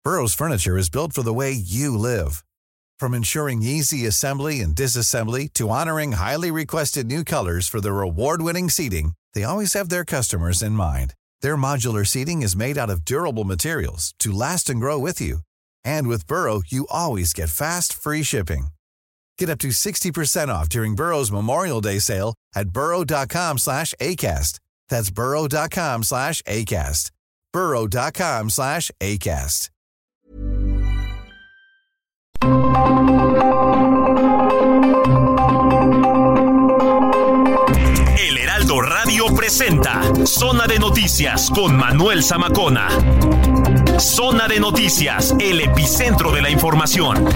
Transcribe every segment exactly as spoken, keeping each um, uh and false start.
Burrow's furniture is built for the way you live. From ensuring easy assembly and disassembly to honoring highly requested new colors for their award-winning seating, they always have their customers in mind. Their modular seating is made out of durable materials to last and grow with you. And with Burrow, you always get fast, free shipping. Get up to sixty percent off during Burrow's Memorial Day sale at burrow.com slash ACAST. That's burrow.com slash ACAST. burrow.com slash ACAST. El Heraldo Radio presenta Zona de Noticias con Manuel Zamacona. Zona de Noticias, el epicentro de la información.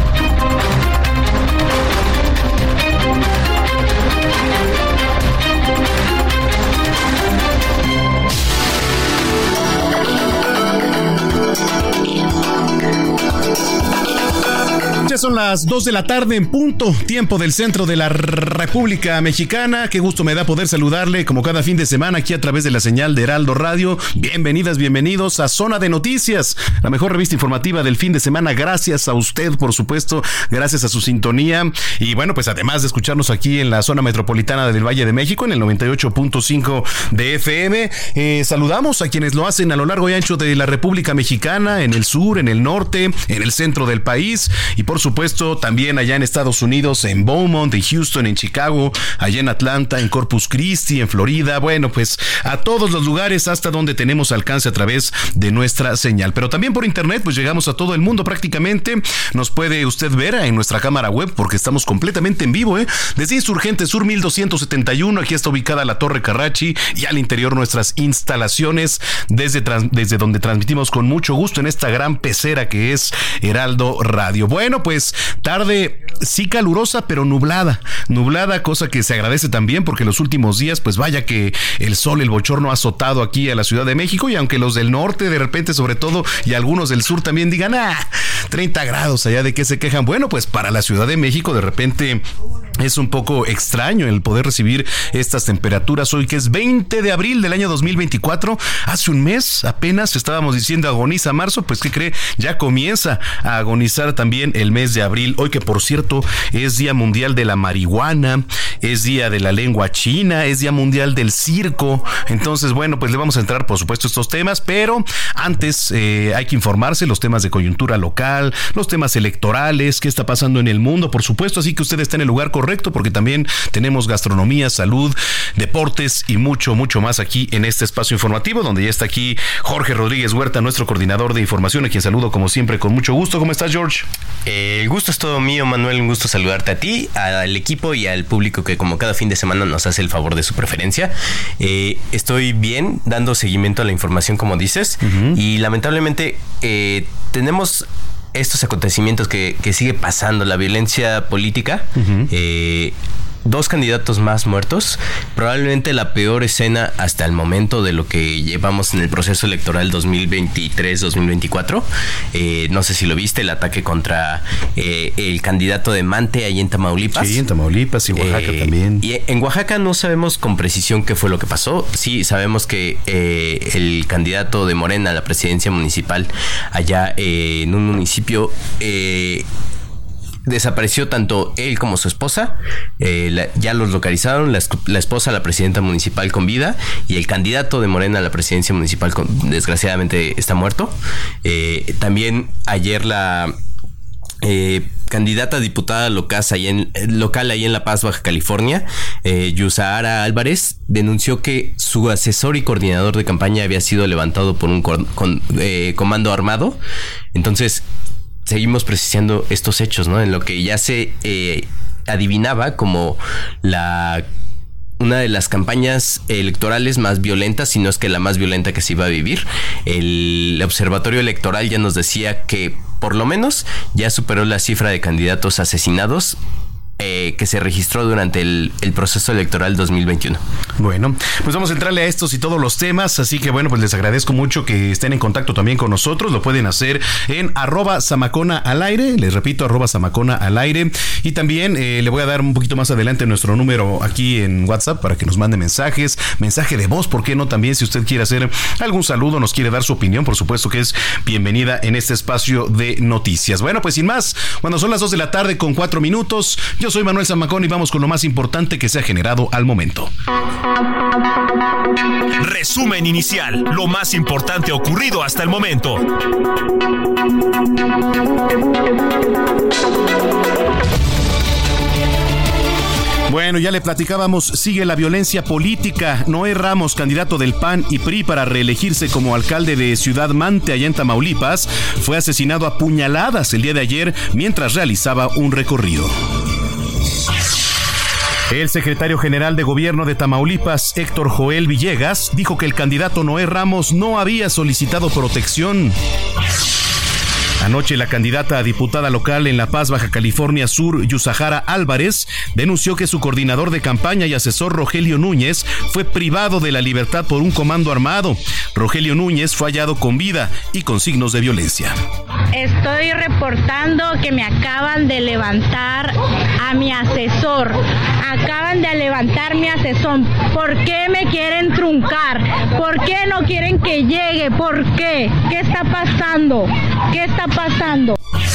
Ya son las dos de la tarde en punto, tiempo del centro de la República Mexicana. Qué gusto me da poder saludarle como cada fin de semana aquí a través de la señal de Heraldo Radio. Bienvenidas, bienvenidos a Zona de Noticias, la mejor revista informativa del fin de semana. Gracias a usted, por supuesto, gracias a su sintonía. Y bueno, pues además de escucharnos aquí en la zona metropolitana del Valle de México, en el noventa y ocho punto cinco de F M, eh, saludamos a quienes lo hacen a lo largo y ancho de la República Mexicana, en el sur, en el norte, en el centro del país y por supuesto también allá en Estados Unidos, en Beaumont, en Houston, en Chicago, allá en Atlanta, en Corpus Christi, en Florida. Bueno, pues a todos los lugares hasta donde tenemos alcance a través de nuestra señal. Pero también por internet, pues llegamos a todo el mundo prácticamente. Nos puede usted ver en nuestra cámara web porque estamos completamente en vivo, ¿eh? Desde Insurgente Sur mil doscientos setenta y uno, aquí está ubicada la Torre Carrachi y al interior nuestras instalaciones desde, trans, desde donde transmitimos con mucho gusto en esta gran pecera que es Heraldo Radio. Bueno, pues tarde sí calurosa, pero nublada, nublada, cosa que se agradece también porque los últimos días, pues vaya que el sol, el bochorno ha azotado aquí a la Ciudad de México y aunque los del norte de repente sobre todo y algunos del sur también digan, ah, treinta grados allá, ¿de qué se quejan? Bueno, pues para la Ciudad de México de repente es un poco extraño el poder recibir estas temperaturas hoy que es veinte de abril del año dos mil veinticuatro. Hace un mes apenas estábamos diciendo agoniza marzo, pues ¿qué cree? Ya comienza a agonizar también el mes de abril. Hoy que por cierto es Día Mundial de la Marihuana, es Día de la Lengua China, es Día Mundial del Circo. Entonces bueno, pues le vamos a entrar por supuesto a estos temas, pero antes eh, hay que informarse los temas de coyuntura local, los temas electorales, qué está pasando en el mundo, por supuesto, así que usted está en el lugar correcto porque también tenemos gastronomía, salud, deportes y mucho, mucho más aquí en este espacio informativo donde ya está aquí Jorge Rodríguez Huerta, nuestro coordinador de información, a quien saludo como siempre con mucho gusto. ¿Cómo estás, George? Eh, el gusto es todo mío, Manuel, un gusto saludarte a ti, al equipo y al público que como cada fin de semana nos hace el favor de su preferencia. Eh, estoy bien, dando seguimiento a la información como dices, uh-huh. y lamentablemente eh, tenemos estos acontecimientos que, que sigue pasando, la violencia política, uh-huh. eh, dos candidatos más muertos, probablemente la peor escena hasta el momento de lo que llevamos en el proceso electoral dos mil veintitrés dos mil veinticuatro. Eh, no sé si lo viste, el ataque contra eh, el candidato de Mante ahí en Tamaulipas. Sí, en Tamaulipas y Oaxaca eh, también. Y en Oaxaca no sabemos con precisión qué fue lo que pasó. Sí, sabemos que eh, el candidato de Morena a la presidencia municipal allá eh, en un municipio... Eh, desapareció tanto él como su esposa, eh, la, ya los localizaron, la, la esposa, la presidenta municipal con vida, y el candidato de Morena a la presidencia municipal con, desgraciadamente está muerto. Eh, también ayer la eh, candidata a diputada local ahí en, local ahí en La Paz, Baja California, eh, Yusahara Álvarez, denunció que su asesor y coordinador de campaña había sido levantado por un con, con, eh, comando armado. Entonces seguimos precisando estos hechos, ¿no? En lo que ya se eh, adivinaba como la una de las campañas electorales más violentas, si no es que la más violenta que se iba a vivir. El Observatorio Electoral ya nos decía que por lo menos ya superó la cifra de candidatos asesinados eh, que se registró durante el, el proceso electoral dos mil veintiuno. Bueno, pues vamos a entrarle a estos y todos los temas, así que bueno, pues les agradezco mucho que estén en contacto también con nosotros. Lo pueden hacer en arroba Zamacona al aire, les repito, arroba Zamacona al aire, y también eh, le voy a dar un poquito más adelante nuestro número aquí en WhatsApp para que nos mande mensajes, mensaje de voz, ¿por qué no? También si usted quiere hacer algún saludo, nos quiere dar su opinión, por supuesto que es bienvenida en este espacio de noticias. Bueno, pues sin más, cuando son las dos de la tarde con cuatro minutos, yo soy Manuel Zamacona y vamos con lo más importante que se ha generado al momento. Resumen inicial, lo más importante ocurrido hasta el momento. Bueno, ya le platicábamos, sigue la violencia política. Noé Ramos, candidato del P A N y P R I para reelegirse como alcalde de Ciudad Mante, allá en Tamaulipas, fue asesinado a puñaladas el día de ayer mientras realizaba un recorrido. El secretario general de Gobierno de Tamaulipas, Héctor Joel Villegas, dijo que el candidato Noé Ramos no había solicitado protección. Anoche la candidata a diputada local en La Paz, Baja California Sur, Yusajara Álvarez, denunció que su coordinador de campaña y asesor Rogelio Núñez fue privado de la libertad por un comando armado. Rogelio Núñez fue hallado con vida y con signos de violencia. Estoy reportando que me acaban de levantar a mi asesor. Acaban de levantar mi asesor. ¿Por qué me quieren truncar? ¿Por qué no quieren que llegue? ¿Por qué? ¿Qué está pasando? ¿Qué está pasando?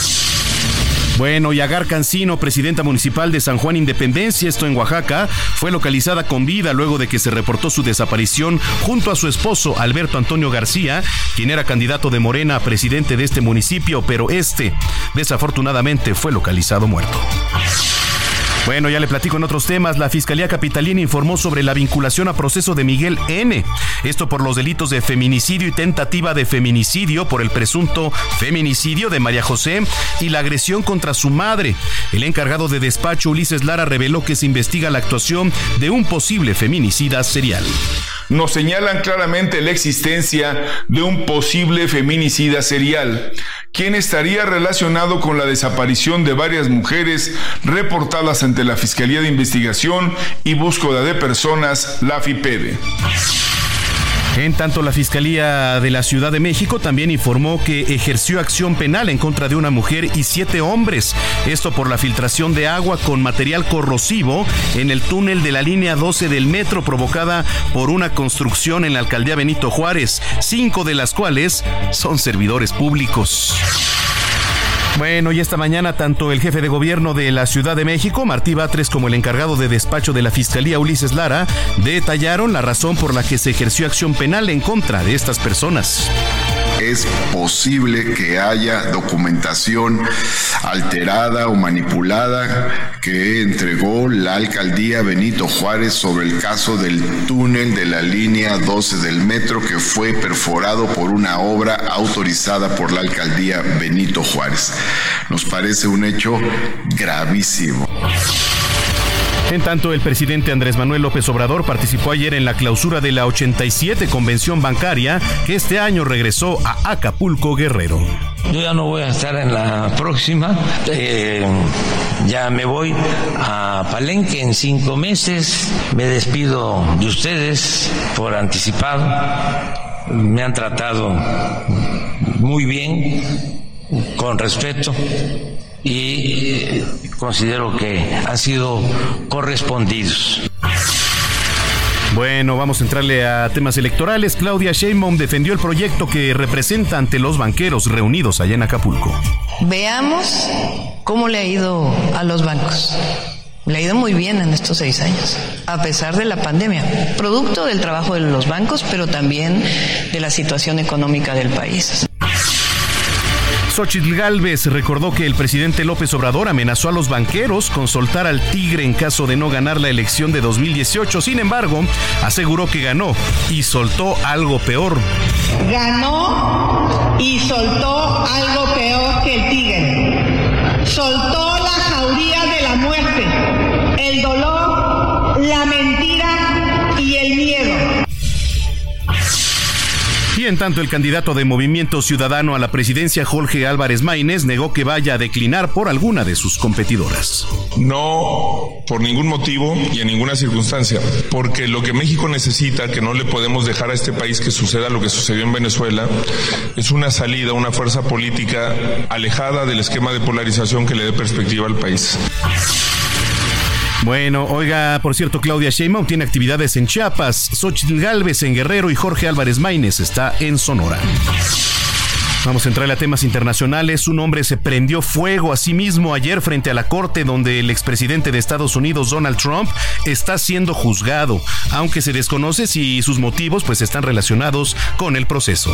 Bueno, y Agar Cancino, presidenta municipal de San Juan Independencia, esto en Oaxaca, fue localizada con vida luego de que se reportó su desaparición junto a su esposo Alberto Antonio García, quien era candidato de Morena a presidente de este municipio, pero este desafortunadamente fue localizado muerto. Bueno, ya le platico en otros temas. La Fiscalía Capitalina informó sobre la vinculación a proceso de Miguel N. Esto por los delitos de feminicidio y tentativa de feminicidio por el presunto feminicidio de María José y la agresión contra su madre. El encargado de despacho, Ulises Lara, reveló que se investiga la actuación de un posible feminicida serial. Nos señalan claramente la existencia de un posible feminicida serial, quien estaría relacionado con la desaparición de varias mujeres reportadas ante la Fiscalía de Investigación y Búsqueda de Personas, la FIPEDE. En tanto, la Fiscalía de la Ciudad de México también informó que ejerció acción penal en contra de una mujer y siete hombres. Esto por la filtración de agua con material corrosivo en el túnel de la línea doce del metro provocada por una construcción en la alcaldía Benito Juárez, cinco de las cuales son servidores públicos. Bueno, y esta mañana tanto el jefe de gobierno de la Ciudad de México, Martí Batres, como el encargado de despacho de la Fiscalía, Ulises Lara, detallaron la razón por la que se ejerció acción penal en contra de estas personas. Es posible que haya documentación alterada o manipulada que entregó la alcaldía Benito Juárez sobre el caso del túnel de la línea doce del metro que fue perforado por una obra autorizada por la alcaldía Benito Juárez. Nos parece un hecho gravísimo. En tanto, el presidente Andrés Manuel López Obrador participó ayer en la clausura de la ochenta y siete Convención Bancaria, que este año regresó a Acapulco, Guerrero. Yo ya no voy a estar en la próxima, eh, ya me voy a Palenque en cinco meses, me despido de ustedes por anticipado, me han tratado muy bien, con respeto, y considero que han sido correspondidos. Bueno, vamos a entrarle a temas electorales. Claudia Sheinbaum defendió el proyecto que representa ante los banqueros reunidos allá en Acapulco. Veamos cómo le ha ido a los bancos. Le ha ido muy bien en estos seis años, a pesar de la pandemia, producto del trabajo de los bancos, pero también de la situación económica del país. Xóchitl Gálvez recordó que el presidente López Obrador amenazó a los banqueros con soltar al tigre en caso de no ganar la elección de dos mil dieciocho. Sin embargo, aseguró que ganó y soltó algo peor. Ganó y soltó algo peor que el tigre. Soltó la jauría de la muerte, el dolor, la mentira y el miedo. Y Y en tanto, el candidato de Movimiento Ciudadano a la presidencia, Jorge Álvarez Maínez, negó que vaya a declinar por alguna de sus competidoras. No por ningún motivo y en ninguna circunstancia, porque lo que México necesita, que no le podemos dejar a este país que suceda lo que sucedió en Venezuela, es una salida, una fuerza política alejada del esquema de polarización que le dé perspectiva al país. Bueno, oiga, por cierto, Claudia Sheinbaum tiene actividades en Chiapas, Xóchitl Gálvez en Guerrero y Jorge Álvarez Maínez está en Sonora. Vamos a entrar a temas internacionales. Un hombre se prendió fuego a sí mismo ayer frente a la corte donde el expresidente de Estados Unidos, Donald Trump, está siendo juzgado, aunque se desconoce si sus motivos pues están relacionados con el proceso.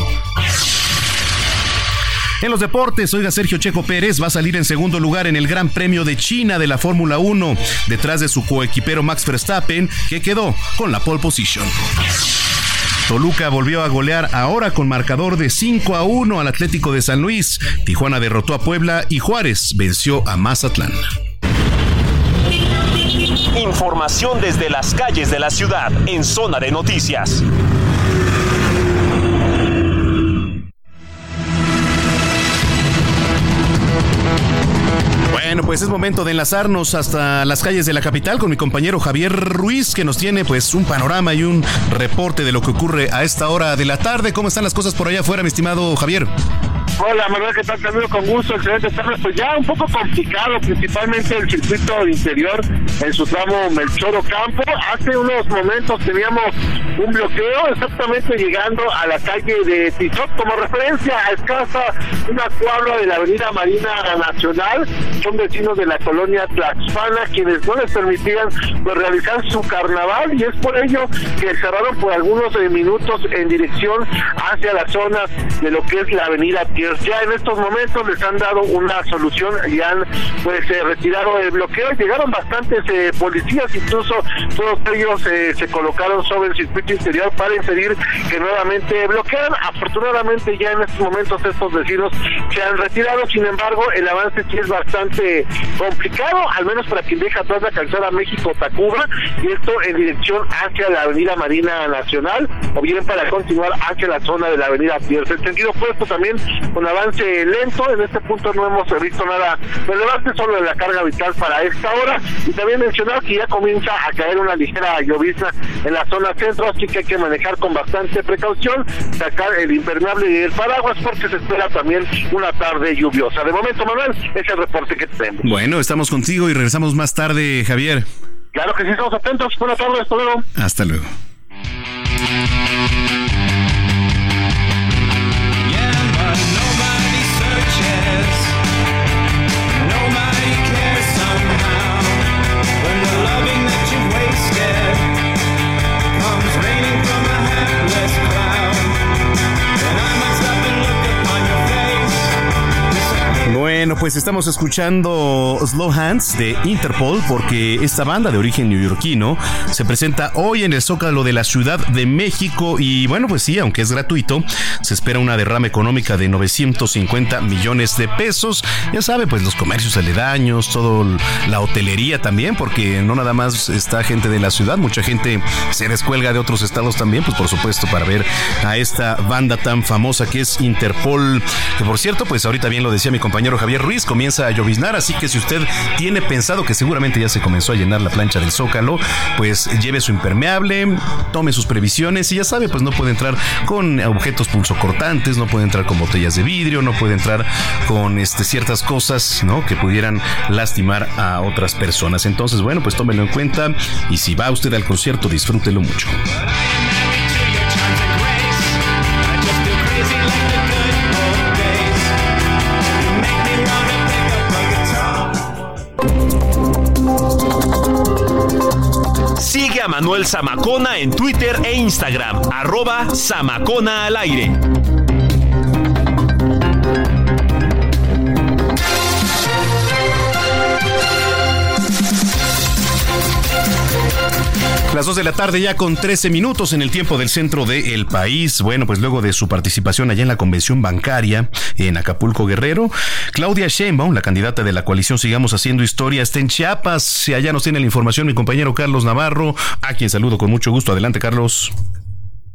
En los deportes, oiga, Sergio Checo Pérez va a salir en segundo lugar en el Gran Premio de China de la Fórmula uno, detrás de su coequipero Max Verstappen, que quedó con la pole position. Toluca volvió a golear ahora con marcador de cinco a uno al Atlético de San Luis. Tijuana derrotó a Puebla y Juárez venció a Mazatlán. Información desde las calles de la ciudad en Zona de Noticias. Bueno, pues es momento de enlazarnos hasta las calles de la capital con mi compañero Javier Ruiz, que nos tiene pues un panorama y un reporte de lo que ocurre a esta hora de la tarde. ¿Cómo están las cosas por allá afuera, mi estimado Javier? Hola, Manuel, ¿qué tal? Camilo, con gusto, excelente tarde. Pues ya un poco complicado, principalmente el circuito interior en su tramo Melchor Ocampo. Hace unos momentos teníamos un bloqueo exactamente llegando a la calle de Tizoc, como referencia a escasa una cuadra de la avenida Marina Nacional. Son vecinos de la colonia Tlaxpana quienes no les permitían pues, realizar su carnaval, y es por ello que cerraron por algunos eh, minutos en dirección hacia la zona de lo que es la avenida Pierre. Ya en estos momentos les han dado una solución y han pues eh, retirado el bloqueo. Llegaron bastantes eh, policías, incluso todos ellos eh, se colocaron sobre el circuito interior para impedir que nuevamente bloquearan. Afortunadamente ya en estos momentos estos vecinos se han retirado, sin embargo el avance sí es bastante complicado, al menos para quien deja atrás la calzada México-Tacuba, y esto en dirección hacia la avenida Marina Nacional, o bien para continuar hacia la zona de la avenida Pierce. El sentido opuesto también con avance lento. En este punto no hemos visto nada relevante, solo de la carga vital para esta hora, y también mencionar que ya comienza a caer una ligera llovizna en la zona centro, así que hay que manejar con bastante precaución, sacar el impermeable y el paraguas porque se espera también una tarde lluviosa. De momento, Manuel, es el reporte que tenemos. Bueno, estamos contigo y regresamos más tarde, Javier. Claro que sí, estamos atentos. Buenas tardes, hasta luego. Hasta luego. Bueno, pues estamos escuchando Slow Hands de Interpol, porque esta banda de origen neoyorquino se presenta hoy en el Zócalo de la Ciudad de México y bueno, pues sí, aunque es gratuito, se espera una derrama económica de novecientos cincuenta millones de pesos. Ya sabe, pues los comercios aledaños, todo la hotelería también, porque no nada más está gente de la ciudad, mucha gente se descuelga de otros estados también, pues por supuesto para ver a esta banda tan famosa que es Interpol, que por cierto, pues ahorita bien lo decía mi compañero Javier Ruiz, comienza a lloviznar, así que si usted tiene pensado, que seguramente ya se comenzó a llenar la plancha del Zócalo, pues lleve su impermeable, tome sus previsiones y ya sabe, pues no puede entrar con objetos punzocortantes, no puede entrar con botellas de vidrio, no puede entrar con este, ciertas cosas, ¿no?, que pudieran lastimar a otras personas. Entonces, bueno, pues tómelo en cuenta y si va usted al concierto, disfrútelo mucho. Sigue a Manuel Zamacona en Twitter e Instagram, arroba Zamacona al aire. Las dos de la tarde ya con trece minutos en el tiempo del centro del país. Bueno, pues luego de su participación allá en la convención bancaria en Acapulco, Guerrero, Claudia Sheinbaum, la candidata de la coalición Sigamos Haciendo Historia, está en Chiapas. Allá nos tiene la información mi compañero Carlos Navarro, a quien saludo con mucho gusto. Adelante, Carlos.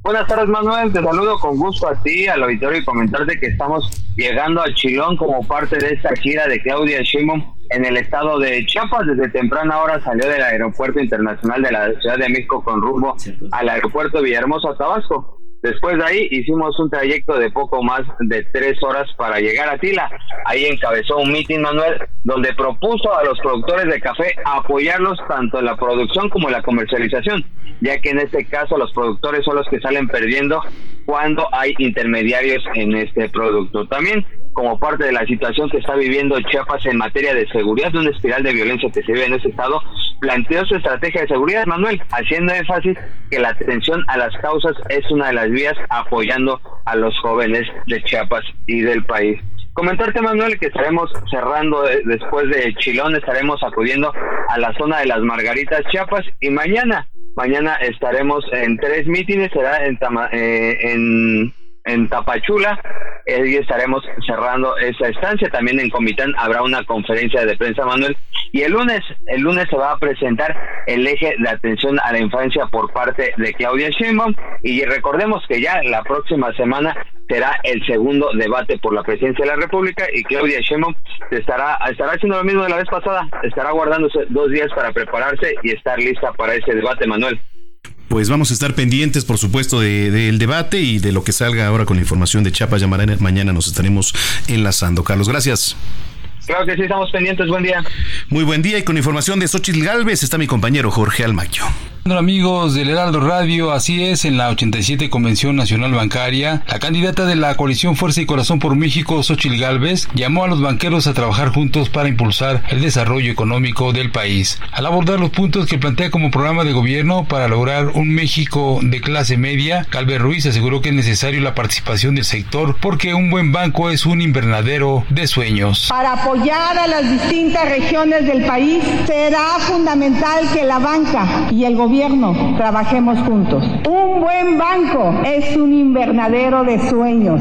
Buenas tardes, Manuel, te saludo con gusto a ti, al auditorio, y comentarte que estamos llegando a Chilón como parte de esta gira de Claudia Sheinbaum en el estado de Chiapas. Desde temprana hora salió del Aeropuerto Internacional de la Ciudad de México con rumbo al Aeropuerto Villahermosa, Tabasco. Después de ahí hicimos un trayecto de poco más de tres horas para llegar a Tila. Ahí encabezó un mitin, Manuel, donde propuso a los productores de café apoyarlos tanto en la producción como en la comercialización, ya que en este caso los productores son los que salen perdiendo cuando hay intermediarios en este producto. También, como parte de la situación que está viviendo Chiapas en materia de seguridad, de una espiral de violencia que se vive en ese estado, planteó su estrategia de seguridad, Manuel, haciendo énfasis que la atención a las causas es una de las vías, apoyando a los jóvenes de Chiapas y del país. Comentarte, Manuel, que estaremos cerrando de, después de Chilón, estaremos acudiendo a la zona de las Margaritas, Chiapas, y mañana, mañana estaremos en tres mítines, será en, Tama, eh, en en Tapachula, eh, y estaremos cerrando esa estancia. También en Comitán habrá una conferencia de prensa, Manuel, y el lunes, el lunes se va a presentar el eje de atención a la infancia por parte de Claudia Sheinbaum, y recordemos que ya la próxima semana será el segundo debate por la presidencia de la República, y Claudia Sheinbaum estará, estará haciendo lo mismo de la vez pasada, estará guardándose dos días para prepararse y estar lista para ese debate, Manuel. Pues vamos a estar pendientes, por supuesto, de, del debate y de lo que salga ahora con la información de Chiapas. Ya mañana nos estaremos enlazando. Carlos, gracias. Claro que sí, estamos pendientes. Buen día. Muy buen día, y con información de Xóchitl Gálvez está mi compañero Jorge Almaquio. Hola amigos del Heraldo Radio, así es, en la ochenta y siete Convención Nacional Bancaria, la candidata de la coalición Fuerza y Corazón por México, Xóchitl Gálvez, llamó a los banqueros a trabajar juntos para impulsar el desarrollo económico del país. Al abordar los puntos que plantea como programa de gobierno para lograr un México de clase media, Gálvez Ruiz aseguró que es necesario la participación del sector porque un buen banco es un invernadero de sueños. Para apoyar a las distintas regiones del país, será fundamental que la banca y el gobierno trabajemos juntos. Un buen banco es un invernadero de sueños,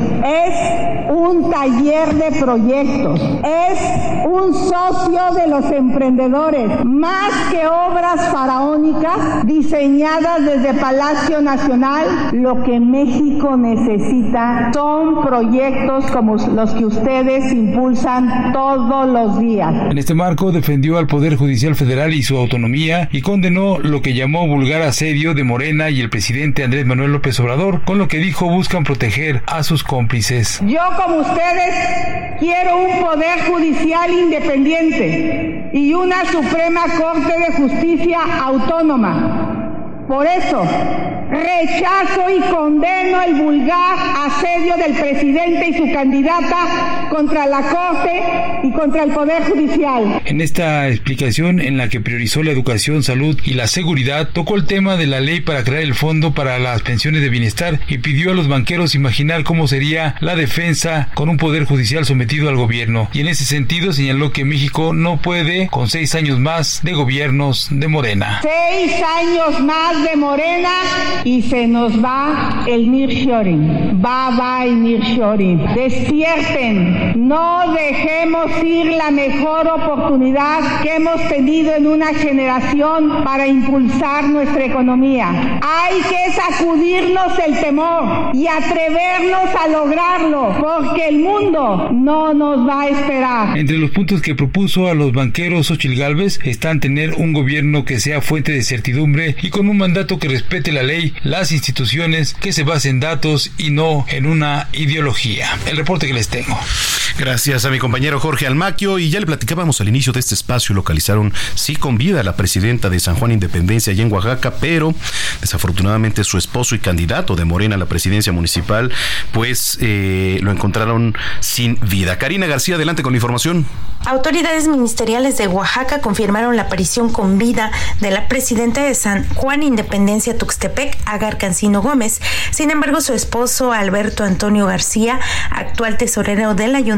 es un taller de proyectos, es un socio de los emprendedores, más que obras faraónicas diseñadas desde Palacio Nacional. Lo que México necesita son proyectos como los que ustedes impulsan todos los días. En este marco defendió al Poder Judicial Federal y su autonomía y condenó lo que llamó vulgar asedio de Morena y el presidente Andrés Manuel López Obrador, con lo que dijo buscan proteger a sus cómplices. Yo, como ustedes, quiero un Poder Judicial independiente y una Suprema Corte de Justicia autónoma. Por eso, rechazo y condeno el vulgar asedio del presidente y su candidata contra la Corte y contra el Poder Judicial. En esta explicación, en la que priorizó la educación, salud y la seguridad, tocó el tema de la ley para crear el Fondo para las Pensiones de Bienestar y pidió a los banqueros imaginar cómo sería la defensa con un Poder Judicial sometido al gobierno. Y en ese sentido señaló que México no puede con seis años más de gobiernos de Morena. Seis años más de Morena y se nos va el nearshoring. Bye bye nearshoring. Despierten, no dejemos ir la mejor oportunidad que hemos tenido en una generación para impulsar nuestra economía. Hay que sacudirnos el temor y atrevernos a lograrlo, porque el mundo no nos va a esperar. Entre los puntos que propuso a los banqueros Xóchitl Gálvez están tener un gobierno que sea fuente de certidumbre y con un mandato que respete la ley, las instituciones, que se base en datos y no en una ideología. El reporte que les tengo. Gracias a mi compañero Jorge Almaquio. Y ya le platicábamos al inicio de este espacio, localizaron sí con vida a la presidenta de San Juan Independencia allá en Oaxaca, pero desafortunadamente su esposo y candidato de Morena a la presidencia municipal pues eh, lo encontraron sin vida. Karina García, adelante con la información. Autoridades ministeriales de Oaxaca confirmaron la aparición con vida de la presidenta de San Juan Independencia Tuxtepec, Agar Cancino Gómez. Sin embargo, su esposo Alberto Antonio García, actual tesorero del ayuntamiento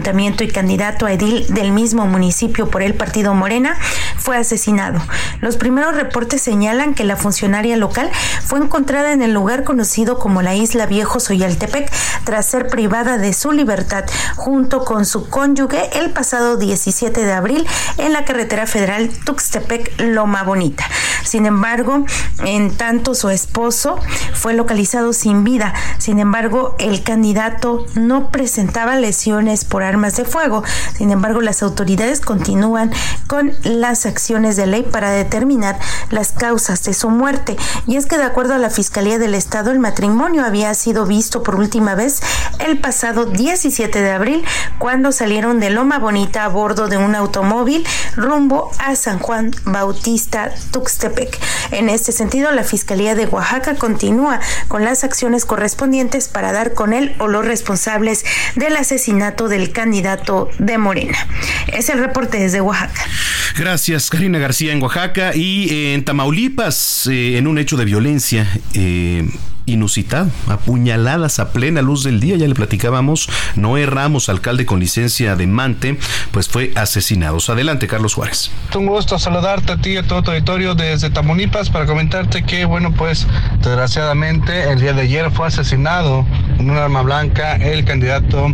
ayuntamiento y candidato a edil del mismo municipio por el partido Morena, fue asesinado. Los primeros reportes señalan que la funcionaria local fue encontrada en el lugar conocido como la Isla Viejo Zoyaltepec tras ser privada de su libertad junto con su cónyuge el pasado diecisiete de abril en la carretera federal Tuxtepec-Loma Bonita. Sin embargo, en tanto su esposo fue localizado sin vida. Sin embargo, el candidato no presentaba lesiones por armas de fuego. Sin embargo, las autoridades continúan con las acciones de ley para determinar las causas de su muerte. Y es que de acuerdo a la Fiscalía del Estado, el matrimonio había sido visto por última vez el pasado diecisiete de abril cuando salieron de Loma Bonita a bordo de un automóvil rumbo a San Juan Bautista Tuxtepec. En este sentido, la Fiscalía de Oaxaca continúa con las acciones correspondientes para dar con él o los responsables del asesinato del candidato de Morena. Es el reporte desde Oaxaca. Gracias, Karina García en Oaxaca. Y en Tamaulipas, eh, en un hecho de violencia eh, inusitado, apuñaladas a plena luz del día, ya le platicábamos, Noé Ramos, alcalde con licencia de Mante, pues fue asesinado. Adelante, Carlos Juárez. Un gusto saludarte a ti y a todo tu auditorio desde Tamaulipas para comentarte que, bueno, pues desgraciadamente el día de ayer fue asesinado con un arma blanca el candidato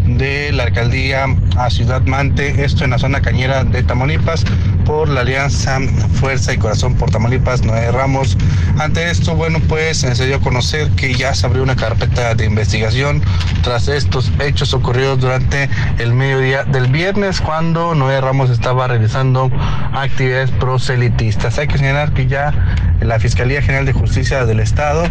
de la alcaldía a Ciudad Mante, esto en la zona cañera de Tamaulipas, por la alianza Fuerza y Corazón por Tamaulipas, Noé Ramos. Ante esto, bueno, pues se dio a conocer que ya se abrió una carpeta de investigación tras estos hechos ocurridos durante el mediodía del viernes, cuando Noé Ramos estaba realizando actividades proselitistas. Hay que señalar que ya la Fiscalía General de Justicia del Estado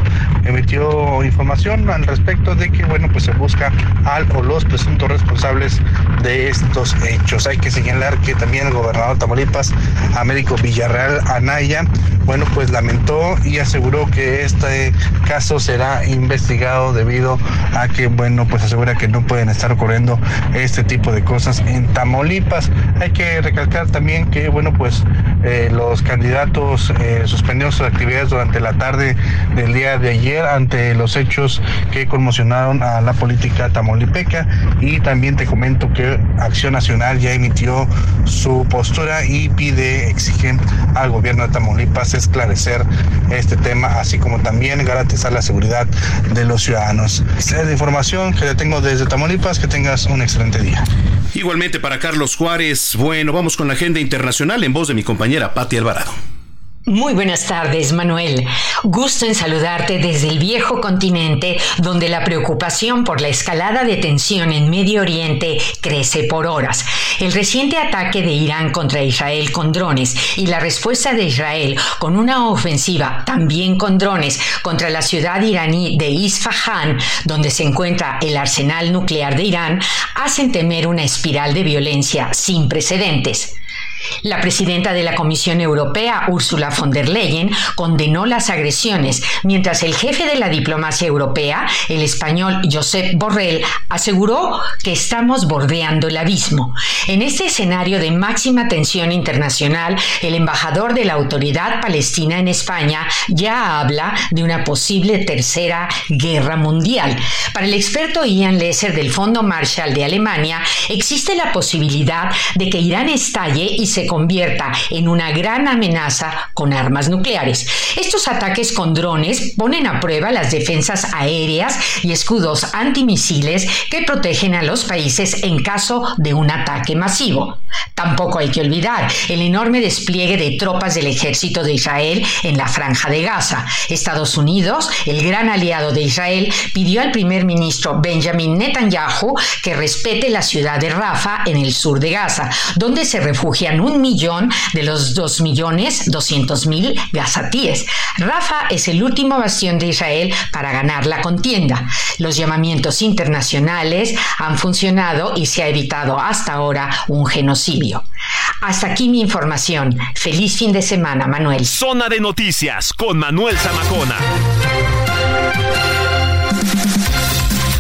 emitió información al respecto de que, bueno, pues se busca al o los presuntos responsables de estos hechos. Hay que señalar que también el gobernador de Tamaulipas, Américo Villarreal Anaya, bueno, pues lamentó y aseguró que este caso será investigado debido a que, bueno, pues asegura que no pueden estar ocurriendo este tipo de cosas en Tamaulipas. Hay que recalcar también que, bueno, pues eh, los candidatos eh, suspendieron sus actividades durante la tarde del día de ayer ante los hechos que conmocionaron a la política tamaulipeca. Y también te comento que Acción Nacional ya emitió su postura y pide, exige al gobierno de Tamaulipas esclarecer este tema, así como también garantizar la seguridad de los ciudadanos. Esta es la información que le tengo desde Tamaulipas. Que tengas un excelente día. Igualmente para Carlos Juárez. Bueno, vamos con la agenda internacional en voz de mi compañera Pati Alvarado. Muy buenas tardes, Manuel. Gusto en saludarte desde el viejo continente, donde la preocupación por la escalada de tensión en Medio Oriente crece por horas. El reciente ataque de Irán contra Israel con drones y la respuesta de Israel con una ofensiva también con drones contra la ciudad iraní de Isfahán, donde se encuentra el arsenal nuclear de Irán, hacen temer una espiral de violencia sin precedentes. La presidenta de la Comisión Europea, Ursula von der Leyen, condenó las agresiones, mientras el jefe de la diplomacia europea, el español Josep Borrell, aseguró que estamos bordeando el abismo. En este escenario de máxima tensión internacional, el embajador de la Autoridad Palestina en España ya habla de una posible tercera guerra mundial. Para el experto Ian Lesser del Fondo Marshall de Alemania, existe la posibilidad de que Irán estalle y se convierta en una gran amenaza con armas nucleares. Estos ataques con drones ponen a prueba las defensas aéreas y escudos antimisiles que protegen a los países en caso de un ataque masivo. Tampoco hay que olvidar el enorme despliegue de tropas del ejército de Israel en la Franja de Gaza. Estados Unidos, el gran aliado de Israel, pidió al primer ministro Benjamin Netanyahu que respete la ciudad de Rafah en el sur de Gaza, donde se refugian un millón de los dos millones doscientos mil gazatíes. Rafah es el último bastión de Israel para ganar la contienda. Los llamamientos internacionales han funcionado y se ha evitado hasta ahora un genocidio. Hasta aquí mi información. Feliz fin de semana, Manuel. Zona de Noticias con Manuel Zamacona.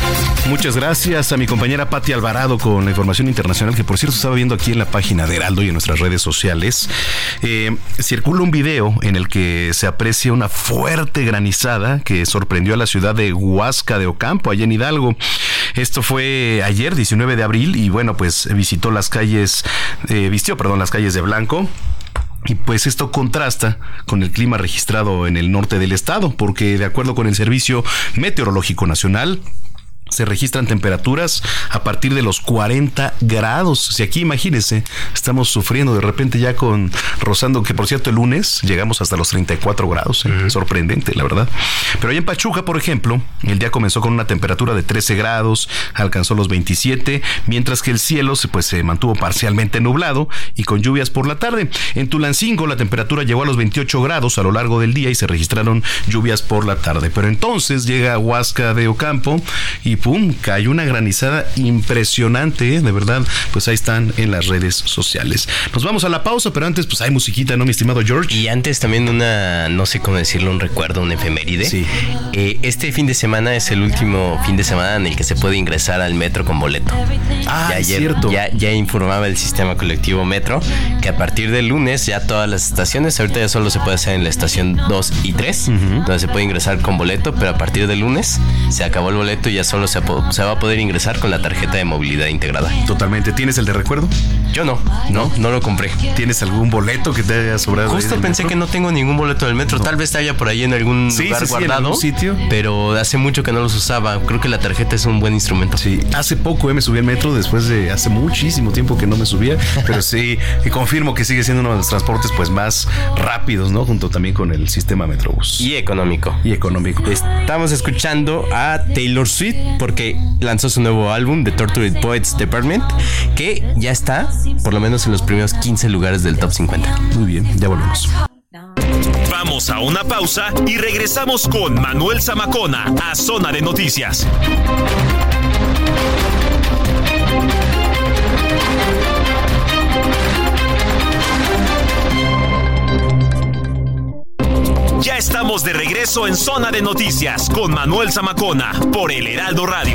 Muchas gracias a mi compañera Pati Alvarado con la información internacional, que por cierto estaba viendo aquí en la página de Heraldo y en nuestras redes sociales. Eh, circula un video en el que se aprecia una fuerte granizada que sorprendió a la ciudad de Huasca de Ocampo, allá en Hidalgo. Esto fue ayer, diecinueve de abril, y bueno, pues visitó las calles, eh, vistió, perdón, las calles de blanco. Y pues esto contrasta con el clima registrado en el norte del estado, porque de acuerdo con el Servicio Meteorológico Nacional, se registran temperaturas a partir de los cuarenta grados. Si aquí, imagínense, estamos sufriendo de repente ya con rozando, que por cierto el lunes llegamos hasta los treinta y cuatro grados. ¿eh? Uh-huh. Sorprendente, la verdad. Pero allá en Pachuca, por ejemplo, el día comenzó con una temperatura de trece grados, alcanzó los veintisiete, mientras que el cielo pues, se mantuvo parcialmente nublado y con lluvias por la tarde. En Tulancingo la temperatura llegó a los veintiocho grados a lo largo del día y se registraron lluvias por la tarde. Pero entonces llega Huasca de Ocampo y ¡pum! Cayó una granizada impresionante, ¿eh? De verdad, pues ahí están en las redes sociales. Nos vamos a la pausa, pero antes pues hay musiquita, ¿no, mi estimado George? Y antes también una, no sé cómo decirlo, un recuerdo, una efeméride. Sí. Eh, este fin de semana es el último fin de semana en el que se puede ingresar al metro con boleto. Ah, ya es ayer, cierto. Ya, ya informaba el sistema colectivo Metro que a partir del lunes ya todas las estaciones, ahorita ya solo se puede hacer en la estación dos y tres, uh-huh. donde se puede ingresar con boleto, pero a partir del lunes se acabó el boleto y ya solo se, se va a poder ingresar con la tarjeta de movilidad integrada. Totalmente. ¿Tienes el de recuerdo? Yo no, no, no lo compré. ¿Tienes algún boleto que te haya sobrado? Justo pensé metro? que no tengo ningún boleto del metro. No. Tal vez haya por ahí en algún sí, lugar sí, guardado. Sí, en algún sitio. Pero hace mucho que no los usaba. Creo que la tarjeta es un buen instrumento. Sí, hace poco eh, me subí al metro después de hace muchísimo tiempo que no me subía. Pero sí, confirmo que sigue siendo uno de los transportes pues más rápidos, ¿no? Junto también con el sistema Metrobús. Y económico. Y económico. Estamos escuchando a Taylor Swift porque lanzó su nuevo álbum, The Tortured Poets Department, que ya está, por lo menos en los primeros quince lugares del top cincuenta. Muy bien, ya volvemos. Vamos a una pausa y regresamos con Manuel Zamacona a Zona de Noticias. Ya estamos de regreso en Zona de Noticias con Manuel Zamacona por El Heraldo Radio.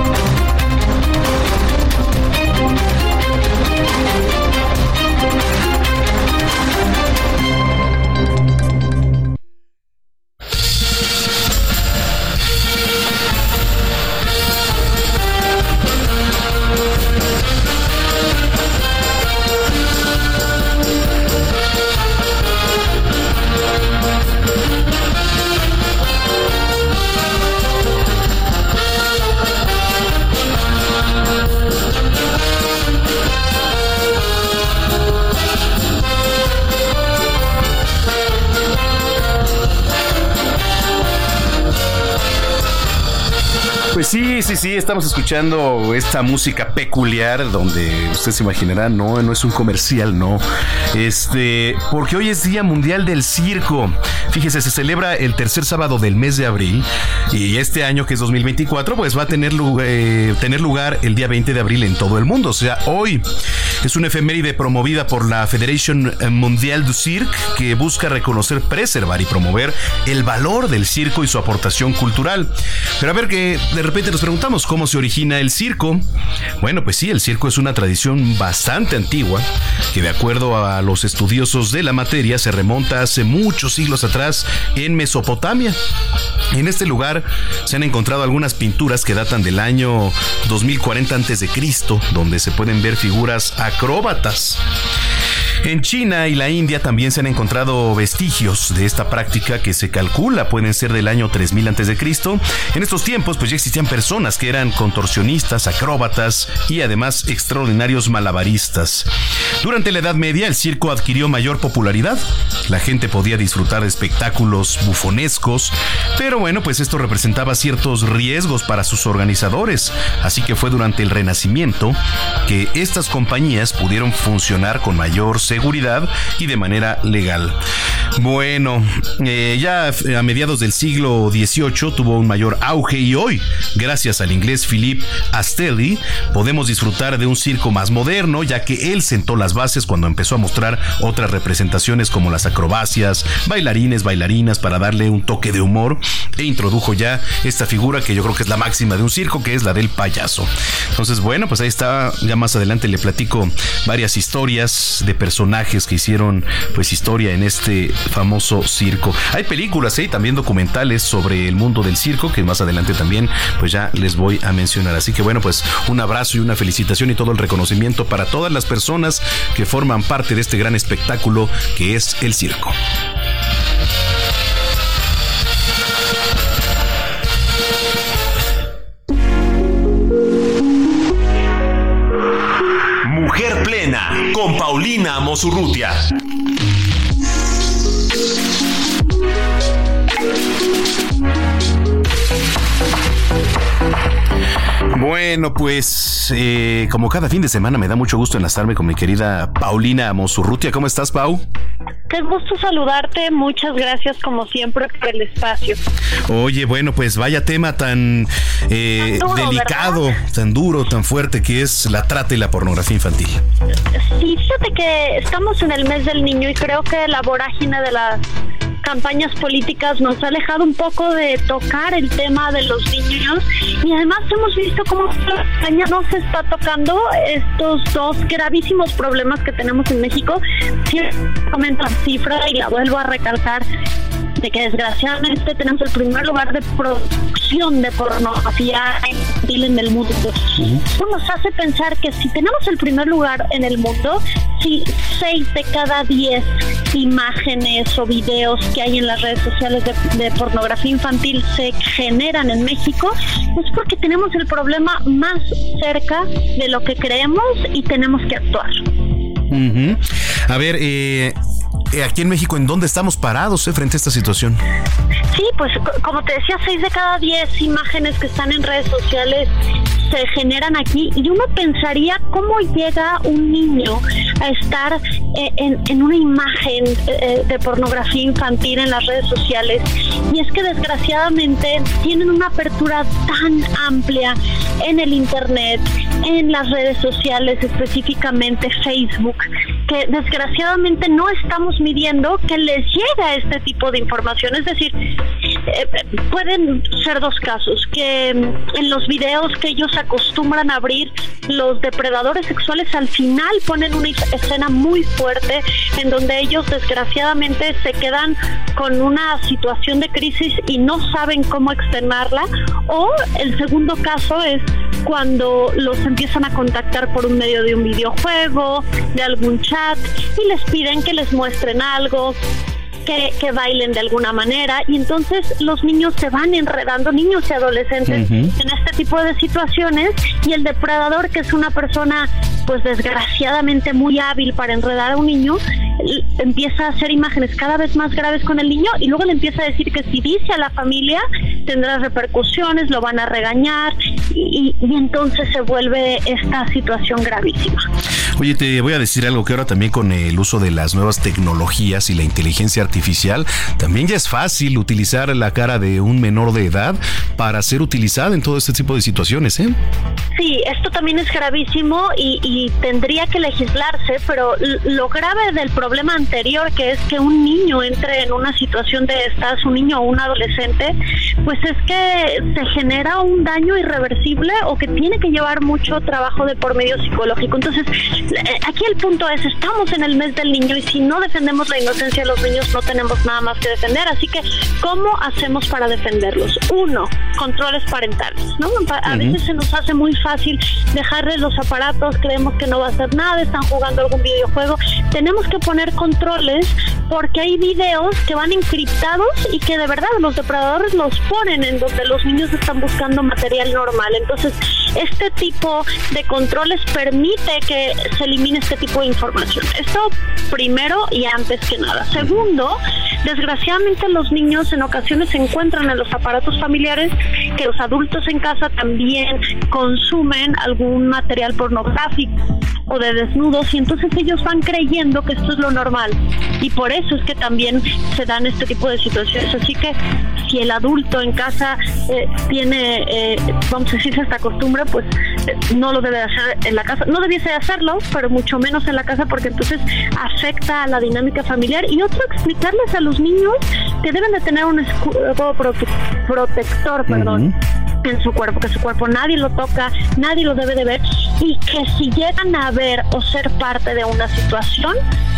Pues sí, sí, sí, estamos escuchando esta música peculiar donde usted se imaginará, no, no es un comercial, no. Este, porque hoy es Día Mundial del Circo. Fíjese, se celebra el tercer sábado del mes de abril y este año, que es dos mil veinticuatro, pues va a tener lugar, eh, tener lugar el día veinte de abril en todo el mundo. O sea, hoy es una efeméride promovida por la Federación Mundial du Cirque que busca reconocer, preservar y promover el valor del circo y su aportación cultural. Pero a ver, que de repente nos preguntamos cómo se origina el circo. Bueno, pues sí, el circo es una tradición bastante antigua que, de acuerdo a los estudiosos de la materia, se remonta hace muchos siglos atrás en Mesopotamia. En este lugar se han encontrado algunas pinturas que datan del año dos mil cuarenta antes de Cristo, donde se pueden ver figuras acróbatas. En China y la India también se han encontrado vestigios de esta práctica que se calcula pueden ser del año tres mil antes de Cristo. En estos tiempos pues ya existían personas que eran contorsionistas, acróbatas y además extraordinarios malabaristas. Durante la Edad Media el circo adquirió mayor popularidad. La gente podía disfrutar de espectáculos bufonescos, pero bueno, pues esto representaba ciertos riesgos para sus organizadores. Así que fue durante el Renacimiento que estas compañías pudieron funcionar con mayor seguridad y de manera legal. Bueno, eh, ya a mediados del siglo dieciocho tuvo un mayor auge y hoy, gracias al inglés Philippe Astelli, podemos disfrutar de un circo más moderno, ya que él sentó las bases cuando empezó a mostrar otras representaciones como las acrobacias, bailarines, bailarinas para darle un toque de humor, e introdujo ya esta figura que yo creo que es la máxima de un circo, que es la del payaso. Entonces, bueno, pues ahí está. Ya más adelante le platico varias historias de personajes que hicieron pues historia en este famoso circo. Hay películas, ¿eh? También documentales sobre el mundo del circo que más adelante también pues ya les voy a mencionar. Así que bueno, pues un abrazo y una felicitación y todo el reconocimiento para todas las personas que forman parte de este gran espectáculo que es el circo. Mujer Plena con Paulina Amosurrutia. Bueno, pues eh, como cada fin de semana me da mucho gusto enlazarme con mi querida Paulina Amosurrutia. ¿Cómo estás, Pau? Qué gusto saludarte, muchas gracias como siempre por el espacio. Oye, bueno, pues vaya tema tan, eh, tan duro, delicado, ¿verdad? Tan duro, tan fuerte que es la trata y la pornografía infantil. Sí, fíjate que estamos en el mes del niño y creo que la vorágine de las campañas políticas nos ha alejado un poco de tocar el tema de los niños y además hemos visto cómo la campaña no se está tocando estos dos gravísimos problemas que tenemos en México. Sí, comento la cifra y la vuelvo a recalcar de que desgraciadamente tenemos el primer lugar de producción de pornografía infantil en el mundo. Uh-huh. Esto nos hace pensar que si tenemos el primer lugar en el mundo, si seis de cada diez imágenes o videos que hay en las redes sociales de, de pornografía infantil se generan en México, es porque tenemos el problema más cerca de lo que creemos y tenemos que actuar. Uh-huh. A ver, eh... aquí en México, ¿en dónde estamos parados eh, frente a esta situación? Sí, pues como te decía, seis de cada diez imágenes que están en redes sociales se generan aquí y uno pensaría cómo llega un niño a estar eh, en, en una imagen eh, de pornografía infantil en las redes sociales, y es que desgraciadamente tienen una apertura tan amplia en el internet, en las redes sociales, específicamente Facebook, que desgraciadamente no estamos midiendo que les llega este tipo de información. Es decir, eh, pueden ser dos casos, que en los videos que ellos acostumbran a abrir, los depredadores sexuales al final ponen una escena muy fuerte en donde ellos desgraciadamente se quedan con una situación de crisis y no saben cómo externarla, o el segundo caso es cuando los empiezan a contactar por un medio de un videojuego, de algún chat, y les piden que les muestren algo, que, que bailen de alguna manera, y entonces los niños se van enredando, niños y adolescentes, uh-huh. en este tipo de situaciones, y el depredador, que es una persona pues desgraciadamente muy hábil para enredar a un niño, empieza a hacer imágenes cada vez más graves con el niño y luego le empieza a decir que si dice a la familia tendrá repercusiones, lo van a regañar, y, y entonces se vuelve esta situación gravísima. Oye, te voy a decir algo, que ahora también con el uso de las nuevas tecnologías y la inteligencia artificial, también ya es fácil utilizar la cara de un menor de edad para ser utilizada en todo este tipo de situaciones, ¿eh? Sí, esto también es gravísimo y, y tendría que legislarse, pero lo grave del problema anterior, que es que un niño entre en una situación de estas, un niño o un adolescente, pues es que se genera un daño irreversible o que tiene que llevar mucho trabajo de por medio psicológico. Entonces, aquí el punto es, estamos en el mes del niño y si no defendemos la inocencia de los niños no tenemos nada más que defender, así que ¿cómo hacemos para defenderlos? Uno, controles parentales, ¿no? A uh-huh. veces se nos hace muy fácil dejarles los aparatos, creemos que no va a hacer nada, están jugando algún videojuego. Tenemos que poner controles porque hay videos que van encriptados y que de verdad los depredadores los exponen, en donde los niños están buscando material normal. Entonces, este tipo de controles permite que se elimine este tipo de información. Esto primero y antes que nada. Segundo, desgraciadamente los niños en ocasiones se encuentran en los aparatos familiares que los adultos en casa también consumen algún material pornográfico o de desnudos, y entonces ellos van creyendo que esto es lo normal, y por eso es que también se dan este tipo de situaciones. Así que si el adulto en casa eh, tiene, eh, vamos a decir, esta costumbre, pues eh, no lo debe hacer en la casa, no debiese hacerlo, pero mucho menos en la casa, porque entonces afecta a la dinámica familiar. Y otro, explicarles a los niños que deben de tener un escudo prote- protector, perdón, uh-huh. en su cuerpo, que su cuerpo nadie lo toca, nadie lo debe de ver, y que si llegan a ver o ser parte de una situación,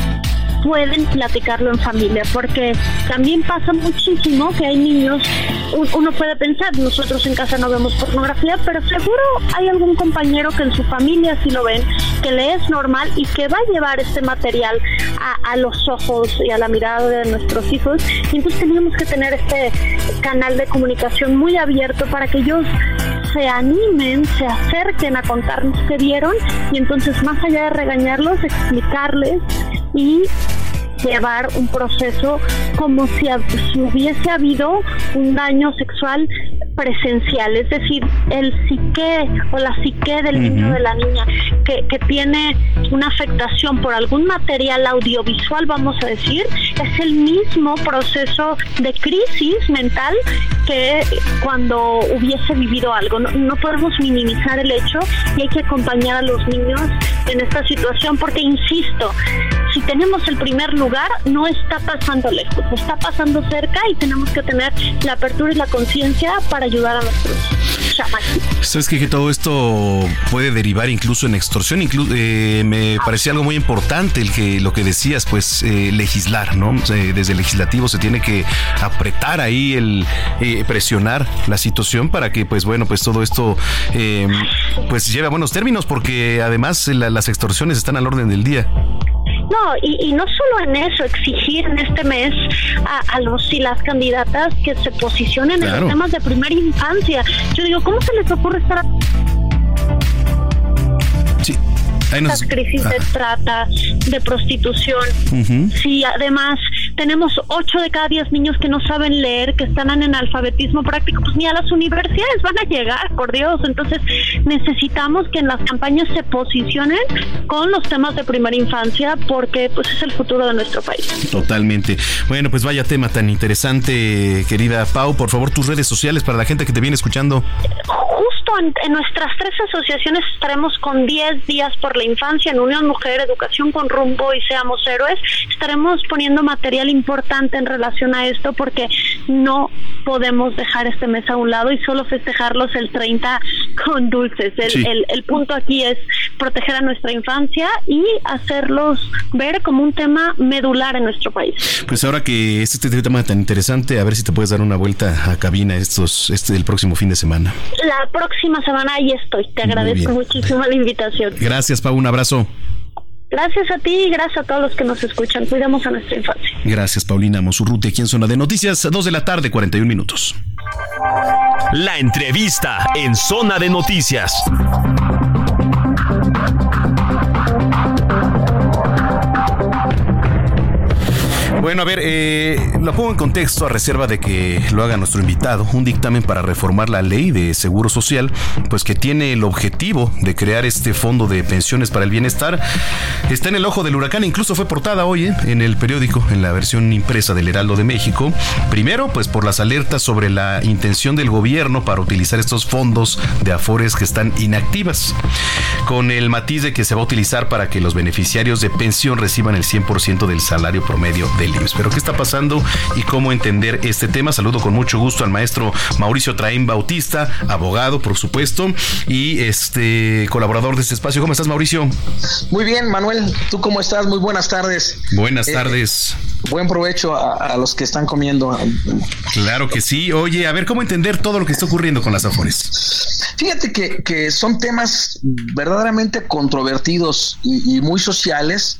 pueden platicarlo en familia, porque también pasa muchísimo que hay niños, uno puede pensar, nosotros en casa no vemos pornografía, pero seguro hay algún compañero que en su familia sí lo ven, que le es normal y que va a llevar este material a, a los ojos y a la mirada de nuestros hijos, y entonces teníamos que tener este canal de comunicación muy abierto para que ellos se animen, se acerquen a contarnos qué vieron, y entonces, más allá de regañarlos, explicarles y llevar un proceso como si, si hubiese habido un daño sexual presencial, es decir, el psique o la psique del uh-huh. niño o de la niña que, que tiene una afectación por algún material audiovisual, vamos a decir, es el mismo proceso de crisis mental que cuando hubiese vivido algo. No, no podemos minimizar el hecho, y hay que acompañar a los niños en esta situación, porque, insisto, si tenemos el primer lugar, no está pasando lejos, está pasando cerca, y tenemos que tener la apertura y la conciencia para ayudar a nuestros chamacos. ¿Sabes qué? Que todo esto puede derivar incluso en extorsión. Inclu- eh, me ah. parecía algo muy importante el que lo que decías, pues eh, legislar, ¿no? O sea, desde el legislativo se tiene que apretar ahí, el eh, presionar la situación para que, pues bueno, pues todo esto eh, pues lleve a buenos términos, porque además la, las extorsiones están al orden del día. No, y, y no solo en eso, exigir en este mes a, a los y las candidatas que se posicionen claro. en los temas de primera infancia. Yo digo, ¿cómo se les ocurre estar sí. Nos... estas crisis ah. de trata, de prostitución? Uh-huh. Sí, además tenemos ocho de cada diez niños que no saben leer, que están en analfabetismo práctico, pues ni a las universidades van a llegar, por Dios. Entonces necesitamos que en las campañas se posicionen con los temas de primera infancia, porque pues es el futuro de nuestro país. Totalmente. Bueno, pues vaya tema tan interesante, querida Pau. Por favor, tus redes sociales para la gente que te viene escuchando. Justo en, en nuestras tres asociaciones estaremos con diez días por la infancia, en Unión Mujer, Educación con Rumbo y Seamos Héroes. Estaremos poniendo material importante en relación a esto, porque no podemos dejar este mes a un lado y solo festejarlos el treinta con dulces. El, sí. el, el punto aquí es proteger a nuestra infancia y hacerlos ver como un tema medular en nuestro país. Pues ahora que este, este tema tan interesante, a ver si te puedes dar una vuelta a cabina estos este del próximo fin de semana. La próxima semana ahí estoy. Te agradezco muchísimo la invitación. Gracias, Pau. Un abrazo. Gracias a ti y gracias a todos los que nos escuchan. Cuidamos a nuestra infancia. Gracias, Paulina Mosurruti, aquí en Zona de Noticias, dos de la tarde, cuarenta y un minutos. La entrevista en Zona de Noticias. Bueno, a ver, eh, lo pongo en contexto a reserva de que lo haga nuestro invitado. Un dictamen para reformar la ley de seguro social, pues que tiene el objetivo de crear este fondo de pensiones para el bienestar, está en el ojo del huracán. Incluso fue portada hoy eh, en el periódico, en la versión impresa del Heraldo de México. Primero, pues por las alertas sobre la intención del gobierno para utilizar estos fondos de afores que están inactivas, con el matiz de que se va a utilizar para que los beneficiarios de pensión reciban el cien por ciento del salario promedio del I M S S. Pero ¿qué está pasando y cómo entender este tema? Saludo con mucho gusto al maestro Mauricio Traín Bautista, abogado, por supuesto, y este colaborador de este espacio. ¿Cómo estás, Mauricio? Muy bien, Manuel. ¿Tú cómo estás? Muy buenas tardes. Buenas eh, tardes. Buen provecho a, a los que están comiendo. Claro que sí. Oye, a ver, ¿cómo entender todo lo que está ocurriendo con las afores? Fíjate que, que son temas verdaderamente controvertidos y, y muy sociales,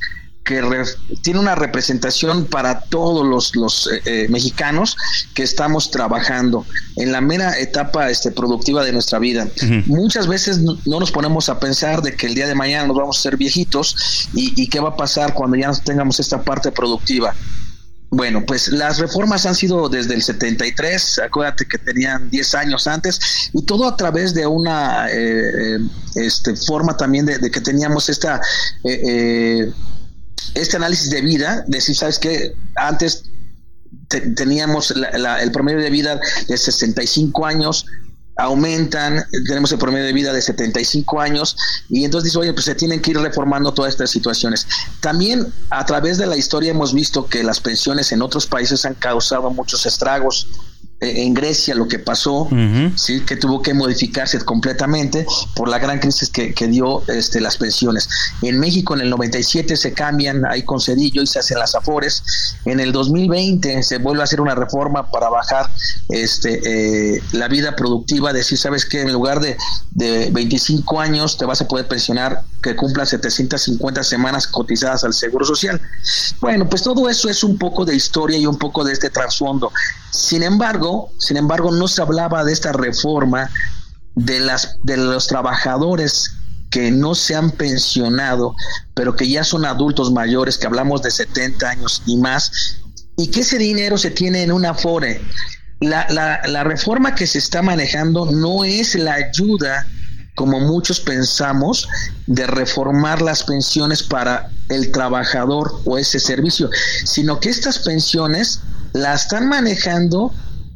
que re, tiene una representación para todos los, los eh, eh, mexicanos que estamos trabajando en la mera etapa este, productiva de nuestra vida. Uh-huh. Muchas veces no, no nos ponemos a pensar de que el día de mañana nos vamos a ser viejitos y, y qué va a pasar cuando ya tengamos esta parte productiva. Bueno, pues las reformas han sido desde el setenta y tres, acuérdate que tenían diez años antes, y todo a través de una eh, este, forma también de, de que teníamos esta eh, eh, este análisis de vida, decir, ¿sabes qué? Antes te, teníamos la, la, el promedio de vida de sesenta y cinco años, aumentan, tenemos el promedio de vida de setenta y cinco años, y entonces dice, oye, pues se tienen que ir reformando todas estas situaciones. También a través de la historia hemos visto que las pensiones en otros países han causado muchos estragos. En Grecia lo que pasó, uh-huh. sí, que tuvo que modificarse completamente por la gran crisis que, que dio este, las pensiones. En México en el noventa y siete se cambian ahí con Cedillo y se hacen las Afores. En el dos mil veinte se vuelve a hacer una reforma para bajar este eh, la vida productiva, decir, sabes que en lugar de, de veinticinco años te vas a poder pensionar que cumplan setecientas cincuenta semanas cotizadas al Seguro Social. Bueno, pues todo eso es un poco de historia y un poco de este trasfondo. Sin embargo, sin embargo, no se hablaba de esta reforma de las de los trabajadores que no se han pensionado, pero que ya son adultos mayores, que hablamos de setenta años y más, y que ese dinero se tiene en una Afore. La, la, la reforma que se está manejando no es la ayuda, como muchos pensamos, de reformar las pensiones para el trabajador o ese servicio, sino que estas pensiones la están manejando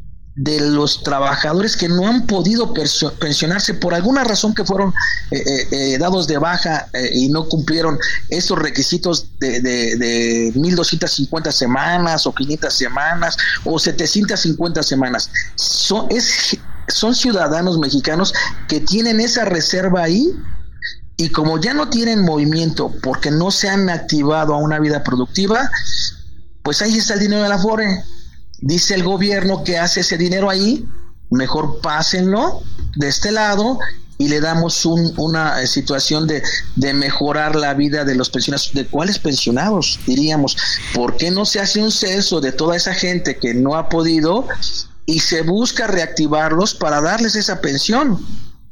de los trabajadores que no han podido pensionarse por alguna razón, que fueron eh, eh, dados de baja eh, y no cumplieron estos requisitos de, de, de mil doscientas cincuenta semanas o quinientas semanas o setecientas cincuenta semanas. Son, es, son ciudadanos mexicanos que tienen esa reserva ahí, y como ya no tienen movimiento porque no se han activado a una vida productiva, pues ahí está el dinero de la Afore. Dice el gobierno que hace ese dinero ahí, mejor pásenlo de este lado y le damos un, una situación de, de mejorar la vida de los pensionados. ¿De cuáles pensionados? Diríamos, ¿por qué no se hace un censo de toda esa gente que no ha podido y se busca reactivarlos para darles esa pensión?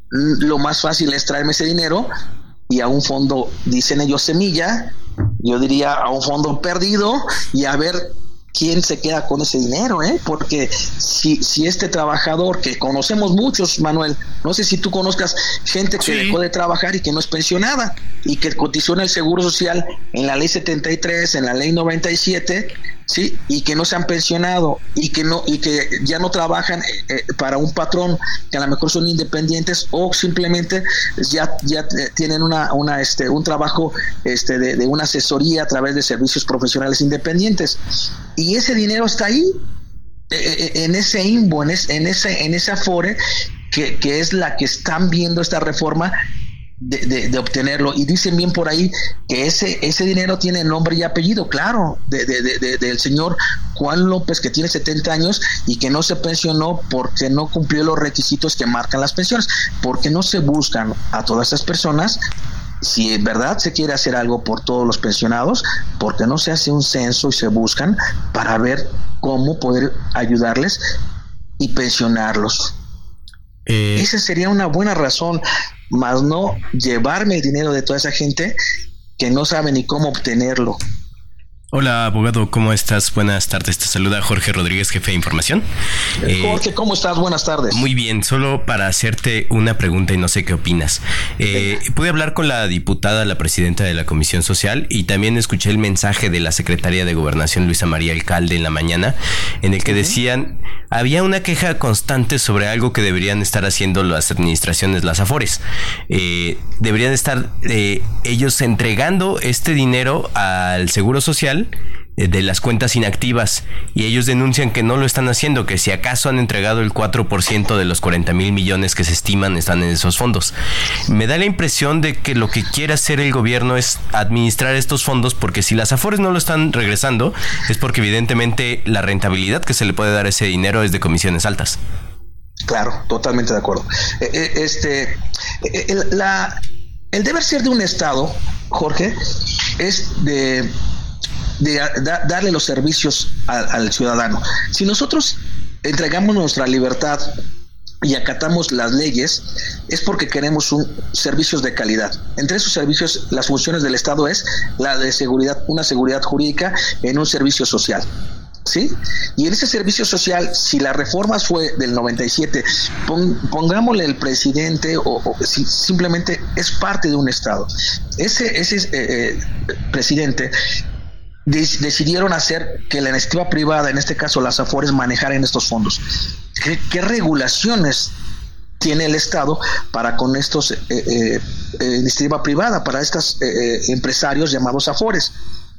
Lo más fácil es traerme ese dinero y a un fondo, dicen ellos, semilla, yo diría a un fondo perdido, y a ver quién se queda con ese dinero, ¿eh? Porque si, si este trabajador, que conocemos muchos, Manuel, no sé si tú conozcas gente que sí dejó de trabajar y que no es pensionada y que cotizó en el Seguro Social en la ley setenta y tres, en la ley noventa y siete, sí, y que no se han pensionado y que no y que ya no trabajan eh, para un patrón, que a lo mejor son independientes o simplemente ya ya tienen una una este un trabajo este de, de una asesoría a través de servicios profesionales independientes, y ese dinero está ahí eh, en ese imbo, en, es, en ese en esa Afore que, que es la que están viendo esta reforma De, de, de obtenerlo, y dicen bien por ahí que ese ese dinero tiene nombre y apellido, claro, de, de, de, de, del señor Juan López, que tiene setenta años y que no se pensionó porque no cumplió los requisitos que marcan las pensiones. Porque no se buscan a todas esas personas? Si en verdad se quiere hacer algo por todos los pensionados, porque no se hace un censo y se buscan para ver cómo poder ayudarles y pensionarlos? Eh... Esa sería una buena razón, más no llevarme el dinero de toda esa gente que no sabe ni cómo obtenerlo. Hola, abogado, ¿cómo estás? Buenas tardes, te saluda Jorge Rodríguez, jefe de información. Jorge, ¿cómo estás? Buenas tardes. Muy bien, solo para hacerte una pregunta y no sé qué opinas. Eh, pude hablar con la diputada, la presidenta de la Comisión Social, y también escuché el mensaje de la secretaria de Gobernación, Luisa María Alcalde, en la mañana, en el que decían, había una queja constante sobre algo que deberían estar haciendo las administraciones, las Afores. Eh, deberían estar eh, ellos entregando este dinero al Seguro Social de las cuentas inactivas, y ellos denuncian que no lo están haciendo, que si acaso han entregado el cuatro por ciento de los cuarenta mil millones que se estiman están en esos fondos. Me da la impresión de que lo que quiere hacer el gobierno es administrar estos fondos, porque si las Afores no lo están regresando es porque evidentemente la rentabilidad que se le puede dar a ese dinero es de comisiones altas. Claro, totalmente de acuerdo. Eh, este, el, la, el deber ser de un Estado, Jorge, es de de da, darle los servicios a, al ciudadano. Si nosotros entregamos nuestra libertad y acatamos las leyes, es porque queremos un servicios de calidad. Entre esos servicios, las funciones del Estado es la de seguridad, una seguridad jurídica en un servicio social. ¿Sí? Y en ese servicio social, si la reforma fue del noventa y siete, pon, pongámosle el presidente o, o si, simplemente es parte de un Estado. Ese, ese eh, eh, presidente des, decidieron hacer que la iniciativa privada, en este caso las Afores, manejaran estos fondos. ¿Qué, qué regulaciones tiene el Estado para con estos eh, eh, eh, iniciativa privada, para estos eh, empresarios llamados Afores?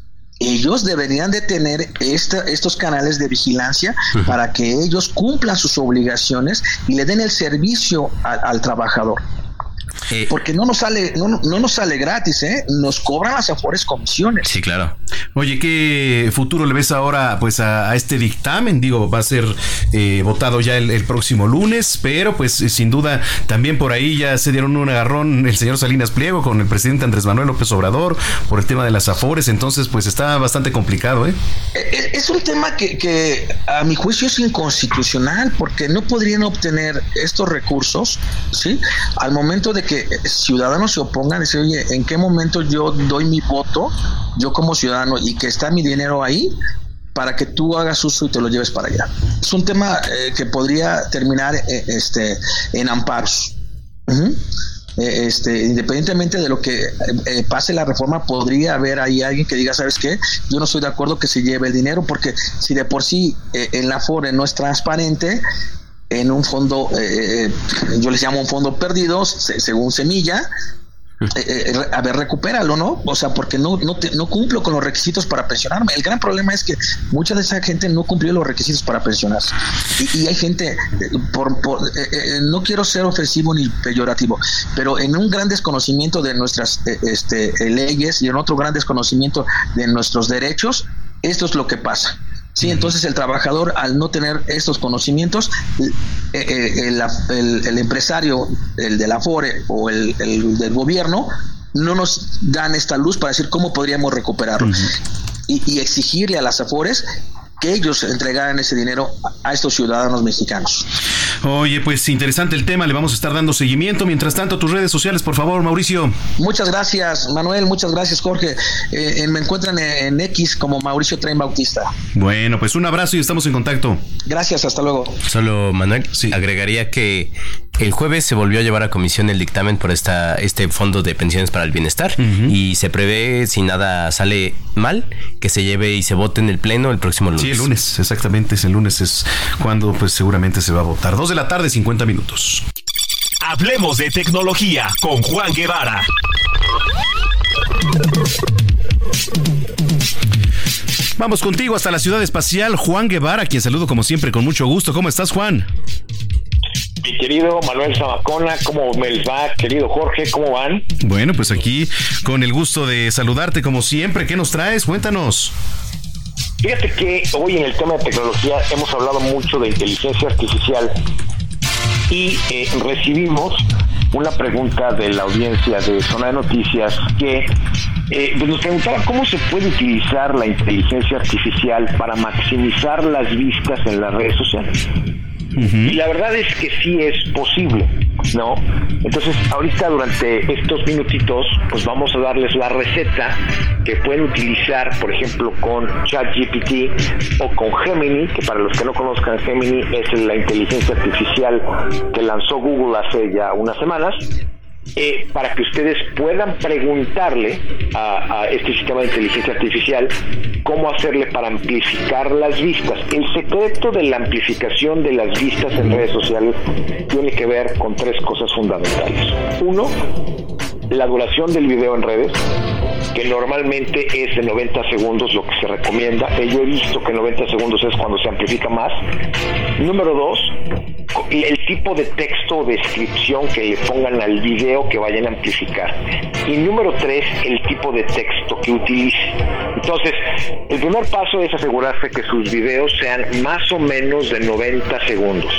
Ellos deberían de tener esta, estos canales de vigilancia uh-huh. para que ellos cumplan sus obligaciones y le den el servicio a, al trabajador. Eh, Porque no nos sale no, no nos sale gratis, ¿eh? Nos cobran las Afores comisiones. Sí, claro. Oye, ¿qué futuro le ves ahora pues a, a este dictamen? Digo, va a ser eh, votado ya el, el próximo lunes, pero pues sin duda también por ahí ya se dieron un agarrón el señor Salinas Pliego con el presidente Andrés Manuel López Obrador por el tema de las Afores, entonces pues está bastante complicado, ¿eh? Es un tema que, que a mi juicio es inconstitucional, porque no podrían obtener estos recursos, ¿sí? Al momento de que ciudadanos se opongan, decir, oye, ¿en qué momento yo doy mi voto, yo como ciudadano, y que está mi dinero ahí para que tú hagas uso y te lo lleves para allá? Es un tema eh, que podría terminar eh, este en amparos. Uh-huh. Eh, este, independientemente de lo que eh, pase la reforma, podría haber ahí alguien que diga, ¿sabes qué? Yo no estoy de acuerdo que se lleve el dinero, porque si de por sí eh, el Afore no es transparente, en un fondo, eh, yo les llamo un fondo perdido, se, según Semilla, eh, eh, a ver, recupéralo, ¿no? O sea, porque no no, te, no cumplo con los requisitos para pensionarme. El gran problema es que mucha de esa gente no cumplió los requisitos para pensionarse. Y, y hay gente, por, por eh, eh, no quiero ser ofensivo ni peyorativo, pero en un gran desconocimiento de nuestras eh, este, eh, leyes y en otro gran desconocimiento de nuestros derechos, esto es lo que pasa. Sí, entonces el trabajador, al no tener estos conocimientos, eh, el, el, el empresario, el del Afore o el, el del gobierno, no nos dan esta luz para decir cómo podríamos recuperarlo. Uh-huh. y, y exigirle a las Afores que ellos entregaran ese dinero a estos ciudadanos mexicanos. Oye, pues interesante el tema, le vamos a estar dando seguimiento. Mientras tanto, tus redes sociales, por favor, Mauricio. Muchas gracias, Manuel, muchas gracias, Jorge. Eh, me encuentran en X como Mauricio Tren Bautista. Bueno, pues un abrazo y estamos en contacto. Gracias, hasta luego. Solo, Manuel, sí. agregaría que el jueves se volvió a llevar a comisión el dictamen por esta este Fondo de Pensiones para el Bienestar, uh-huh. y se prevé, si nada sale mal, que se lleve y se vote en el Pleno el próximo lunes. Sí, el lunes, exactamente, es el lunes es cuando pues seguramente se va a votar. Dos de la tarde, cincuenta minutos. Hablemos de tecnología con Juan Guevara. Vamos contigo hasta la ciudad espacial, Juan Guevara, quien saludo como siempre con mucho gusto. ¿Cómo estás, Juan? Mi querido Manuel Zamacona, ¿cómo me les va? Querido Jorge, ¿cómo van? Bueno, pues aquí con el gusto de saludarte como siempre. ¿Qué nos traes? Cuéntanos. Fíjate que hoy en el tema de tecnología hemos hablado mucho de inteligencia artificial y eh, recibimos una pregunta de la audiencia de Zona de Noticias que eh, pues nos preguntaba cómo se puede utilizar la inteligencia artificial para maximizar las vistas en las redes sociales. Uh-huh. Y la verdad es que sí es posible, ¿no? Entonces, ahorita durante estos minutitos, pues vamos a darles la receta que pueden utilizar, por ejemplo, con ChatGPT o con Gemini, que para los que no conozcan, Gemini es la inteligencia artificial que lanzó Google hace ya unas semanas. Eh, para que ustedes puedan preguntarle a, a este sistema de inteligencia artificial cómo hacerle para amplificar las vistas. El secreto de la amplificación de las vistas en redes sociales tiene que ver con tres cosas fundamentales. Uno, la duración del video en redes, que normalmente es de noventa segundos lo que se recomienda. Yo he visto que noventa segundos es cuando se amplifica más. Número dos, el tipo de texto o descripción que le pongan al video que vayan a amplificar. Y número tres, el tipo de texto que utilice. Entonces, el primer paso es asegurarse que sus videos sean más o menos de noventa segundos.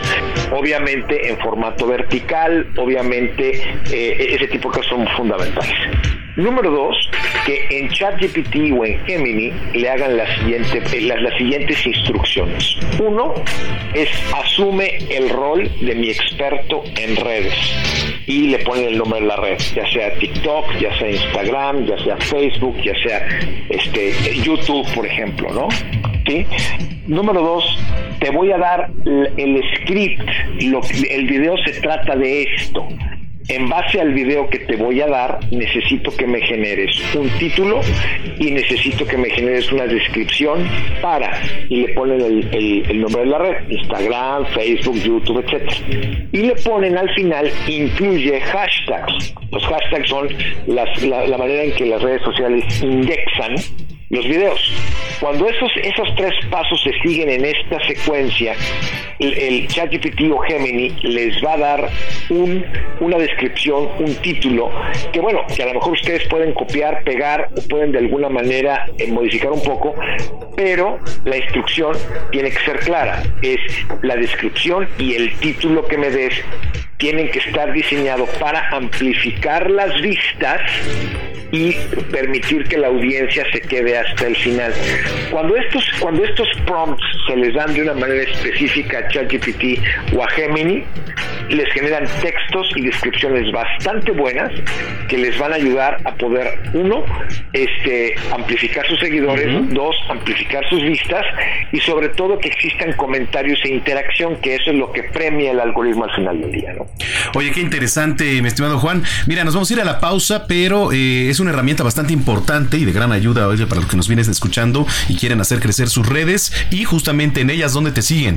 Obviamente en formato vertical, obviamente eh, ese tipo de cosas son fundamentales. Número dos, que en ChatGPT o en Gemini le hagan la siguiente, las, las siguientes instrucciones. Uno es asume el rol de mi experto en redes y le ponen el nombre de la red, ya sea TikTok, ya sea Instagram, ya sea Facebook, ya sea este YouTube, por ejemplo, ¿no? ¿Sí? Número dos, te voy a dar el script, lo, el video se trata de esto. En base al video que te voy a dar, necesito que me generes un título y necesito que me generes una descripción para, y le ponen el, el, el nombre de la red, Instagram, Facebook, YouTube, etcétera. Y le ponen al final, incluye hashtags. Los hashtags son las, la, la manera en que las redes sociales indexan los videos. Cuando esos esos tres pasos se siguen en esta secuencia, el, el ChatGPT o Gemini les va a dar un, una descripción, un título, que bueno, que a lo mejor ustedes pueden copiar, pegar, o pueden de alguna manera eh, modificar un poco, pero la instrucción tiene que ser clara. Es la descripción y el título que me des tienen que estar diseñados para amplificar las vistas y permitir que la audiencia se quede hasta el final. Cuando estos, cuando estos prompts se les dan de una manera específica a ChatGPT o a Gemini, les generan textos y descripciones bastante buenas que les van a ayudar a poder, uno, este, amplificar sus seguidores, uh-huh. dos, amplificar sus vistas y sobre todo que existan comentarios e interacción, que eso es lo que premia el algoritmo al final del día, ¿no? Oye, qué interesante, mi estimado Juan. Mira, nos vamos a ir a la pausa, pero eh, es una herramienta bastante importante y de gran ayuda, oye, para los que nos vienes escuchando y quieren hacer crecer sus redes, y justamente en ellas, ¿dónde te siguen?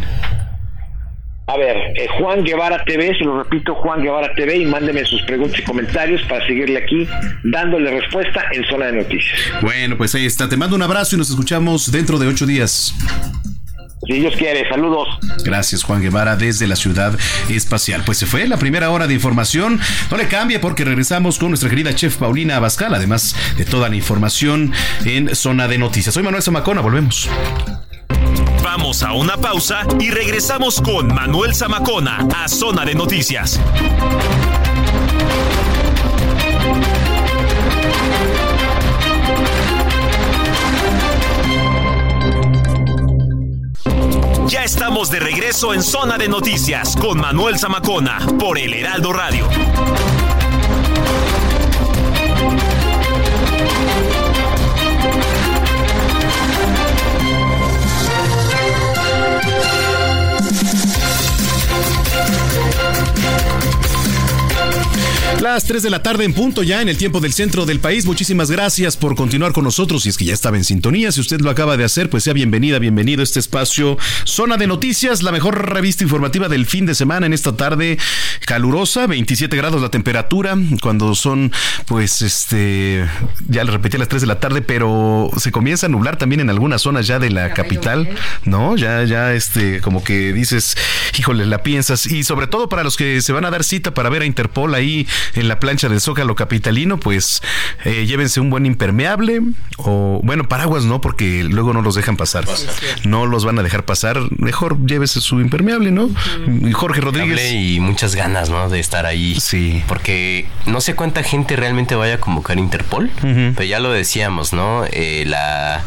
A ver, eh, Juan Guevara T V, se lo repito, Juan Guevara T V, y mándeme sus preguntas y comentarios para seguirle aquí dándole respuesta en Zona de Noticias. Bueno, pues ahí está, te mando un abrazo y nos escuchamos dentro de ocho días. Si Dios quiere, saludos. Gracias, Juan Guevara, desde la Ciudad Espacial. Pues se fue la primera hora de información. No le cambie porque regresamos con nuestra querida chef Paulina Abascal, además de toda la información en Zona de Noticias. Soy Manuel Zamacona, volvemos. Vamos a una pausa y regresamos con Manuel Zamacona a Zona de Noticias. Ya estamos de regreso en Zona de Noticias con Manuel Zamacona por El Heraldo Radio. Las tres de la tarde en punto ya en el tiempo del centro del país. Muchísimas gracias por continuar con nosotros. Si es que ya estaba en sintonía, si usted lo acaba de hacer, pues sea bienvenida, bienvenido a este espacio Zona de Noticias, la mejor revista informativa del fin de semana en esta tarde calurosa, veintisiete grados la temperatura, cuando son, pues, este, ya le repetí a las tres de la tarde, pero se comienza a nublar también en algunas zonas ya de la capital, ¿no? Ya, ya, este, como que dices, híjole, la piensas, y sobre todo para los que se van a dar cita para ver a Interpol ahí en la plancha del Zócalo capitalino, pues eh, llévense un buen impermeable o, bueno, paraguas no, porque luego no los dejan pasar, no los van a dejar pasar, mejor llévese su impermeable, ¿no? Uh-huh. Jorge Rodríguez. Y muchas ganas, ¿no? De estar ahí. Sí. Porque no sé cuánta gente realmente vaya a convocar Interpol, uh-huh. pero ya lo decíamos, ¿no? Eh, la...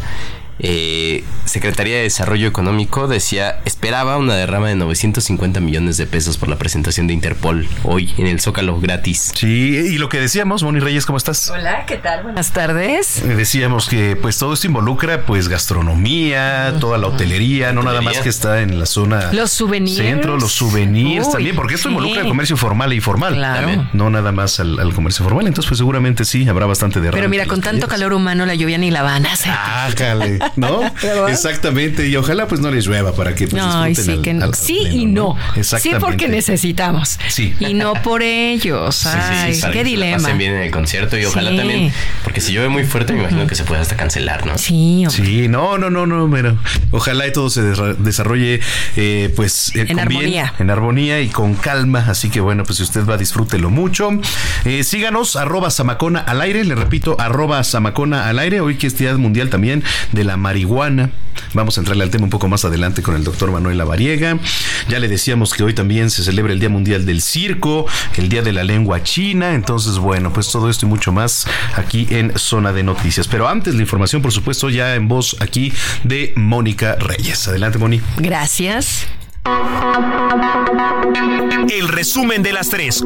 Eh, Secretaría de Desarrollo Económico decía, esperaba una derrama de novecientos cincuenta millones de pesos por la presentación de Interpol hoy en el Zócalo gratis. Sí, y lo que decíamos, Moni Reyes, ¿cómo estás? Hola, ¿qué tal? Buenas tardes. Decíamos que pues todo esto involucra pues gastronomía, uh-huh. toda la hotelería, no nada más que está en la zona los souvenirs, centro, los souvenirs Uy, también, porque esto sí. involucra el comercio formal e informal. Claro. También, no nada más al, al comercio formal, entonces pues seguramente sí, habrá bastante derrama. Pero mira, con tanto calles. calor humano la lluvia ni la van a hacer. Ah, cale. ¿No? Exactamente, y ojalá pues no les llueva para que pues, Ay, sí, al, que no. al, sí al, y no. no. Sí, porque necesitamos. Sí. Y no por ellos. Ay, sí, sí, sí, qué dilema. Que pasen bien en el concierto y ojalá sí. también, porque si llueve muy fuerte me imagino uh-huh. que se puede hasta cancelar, ¿no? Sí, hombre. Sí, no, no, no, no, pero ojalá y todo se desarrolle eh, pues eh, en con armonía. Bien, en armonía y con calma, así que bueno, pues si usted va, disfrútelo mucho. Eh, síganos, arroba Zamacona al aire, le repito, arroba Zamacona al aire, hoy que es Día Mundial también de la marihuana. Vamos a entrarle al tema un poco más adelante con el doctor Manuel Lavariega. Ya le decíamos que hoy también se celebra el Día Mundial del Circo, el Día de la Lengua China. Entonces, bueno, pues todo esto y mucho más aquí en Zona de Noticias. Pero antes la información, por supuesto, ya en voz aquí de Mónica Reyes. Adelante, Moni. Gracias. El resumen de las tres.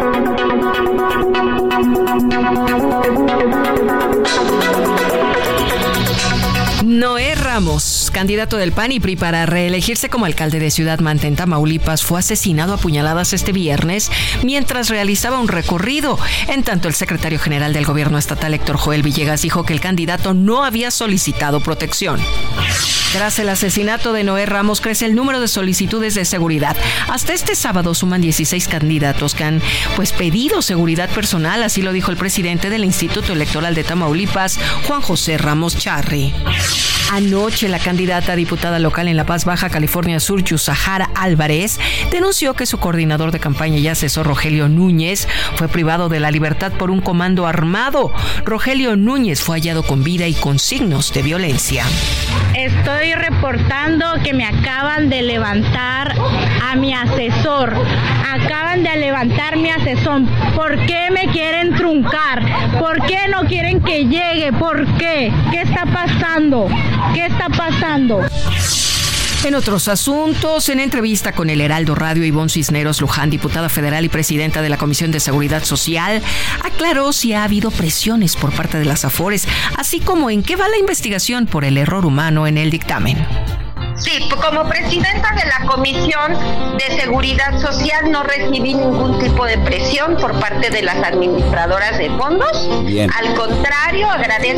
Noé Ramos, candidato del P A N y P R I para reelegirse como alcalde de Ciudad Mante, en Tamaulipas, fue asesinado a puñaladas este viernes mientras realizaba un recorrido. En tanto, el secretario general del gobierno estatal, Héctor Joel Villegas, dijo que el candidato no había solicitado protección. Tras el asesinato de Noé Ramos, crece el número de solicitudes de seguridad. Hasta este sábado suman dieciséis candidatos que han pues pedido seguridad personal, así lo dijo el presidente del Instituto Electoral de Tamaulipas, Juan José Ramos Charri. Anoche, la candidata a diputada local en La Paz, Baja California Sur, Yusahara Álvarez, denunció que su coordinador de campaña y asesor, Rogelio Núñez, fue privado de la libertad por un comando armado. Rogelio Núñez fue hallado con vida y con signos de violencia. Estoy reportando que me acaban de levantar a mi asesor. Acaban de levantar mi asesor. ¿Por qué me quieren truncar? ¿Por qué no quieren que llegue? ¿Por qué? ¿Qué está pasando? ¿Qué está pasando? En otros asuntos, en entrevista con el Heraldo Radio, Ivonne Cisneros Luján, diputada federal y presidenta de la Comisión de Seguridad Social, aclaró si ha habido presiones por parte de las Afores, así como en qué va la investigación por el error humano en el dictamen. Sí, como presidenta de la Comisión de Seguridad Social no recibí ningún tipo de presión por parte de las administradoras de fondos. Bien. Al contrario, agradezco.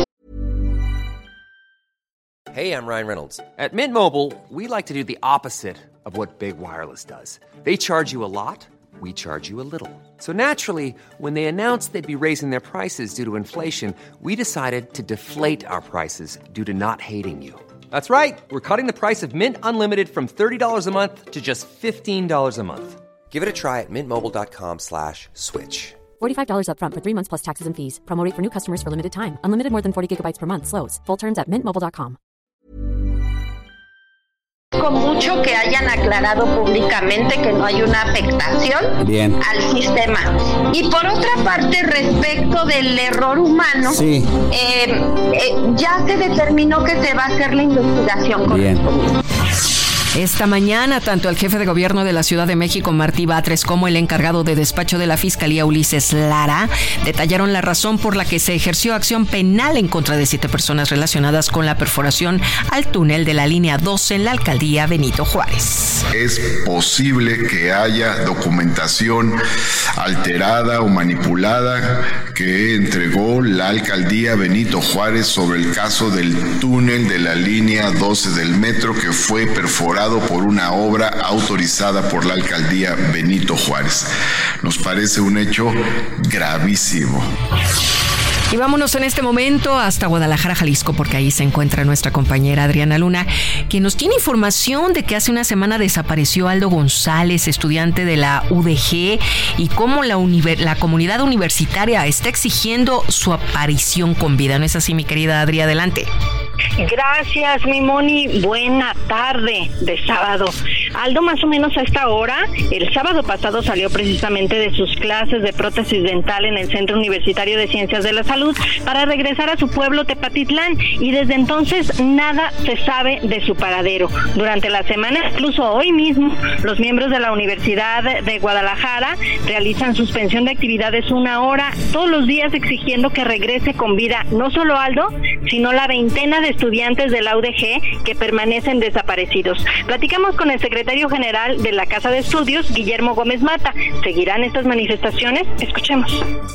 Hey, I'm Ryan Reynolds. At Mint Mobile, we like to do the opposite of what Big Wireless does. They charge you a lot, we charge you a little. So naturally, when they announced they'd be raising their prices due to inflation, we decided to deflate our prices due to not hating you. That's right. We're cutting the price of Mint Unlimited from thirty dollars a month to just fifteen dollars a month. Give it a try at mintmobile.com slash switch. forty-five dollars up front for three months plus taxes and fees. Promo rate for new customers for limited time. Unlimited more than forty gigabytes per month. Slows full terms at mint mobile dot com. Con mucho que hayan aclarado públicamente que no hay una afectación Bien. al sistema. Y por otra parte, respecto del error humano, sí. eh, eh, ya se determinó que se va a hacer la investigación correspondiente. Esta mañana, tanto el jefe de gobierno de la Ciudad de México, Martí Batres, como el encargado de despacho de la Fiscalía, Ulises Lara, detallaron la razón por la que se ejerció acción penal en contra de siete personas relacionadas con la perforación al túnel de la línea doce en la alcaldía Benito Juárez. Es posible que haya documentación alterada o manipulada que entregó la alcaldía Benito Juárez sobre el caso del túnel de la línea doce del metro que fue perforado por una obra autorizada por la alcaldía Benito Juárez. Nos parece un hecho gravísimo. Y vámonos en este momento hasta Guadalajara, Jalisco, porque ahí se encuentra nuestra compañera Adriana Luna, que nos tiene información de que hace una semana desapareció Aldo González, estudiante de la U D G, y cómo la, univer- la comunidad universitaria está exigiendo su aparición con vida. ¿No es así, mi querida Adri? Adelante. Gracias, mi Moni. Buena tarde de sábado. Aldo, más o menos a esta hora, el sábado pasado salió precisamente de sus clases de prótesis dental en el Centro Universitario de Ciencias de la Salud para regresar a su pueblo Tepatitlán, y desde entonces nada se sabe de su paradero. Durante la semana, incluso hoy mismo, los miembros de la Universidad de Guadalajara realizan suspensión de actividades una hora todos los días, exigiendo que regrese con vida no solo Aldo, sino la veintena de estudiantes de la U D G que permanecen desaparecidos. Platicamos con el secretario general de la Casa de Estudios, Guillermo Gómez Mata. ¿Seguirán estas manifestaciones? Escuchemos.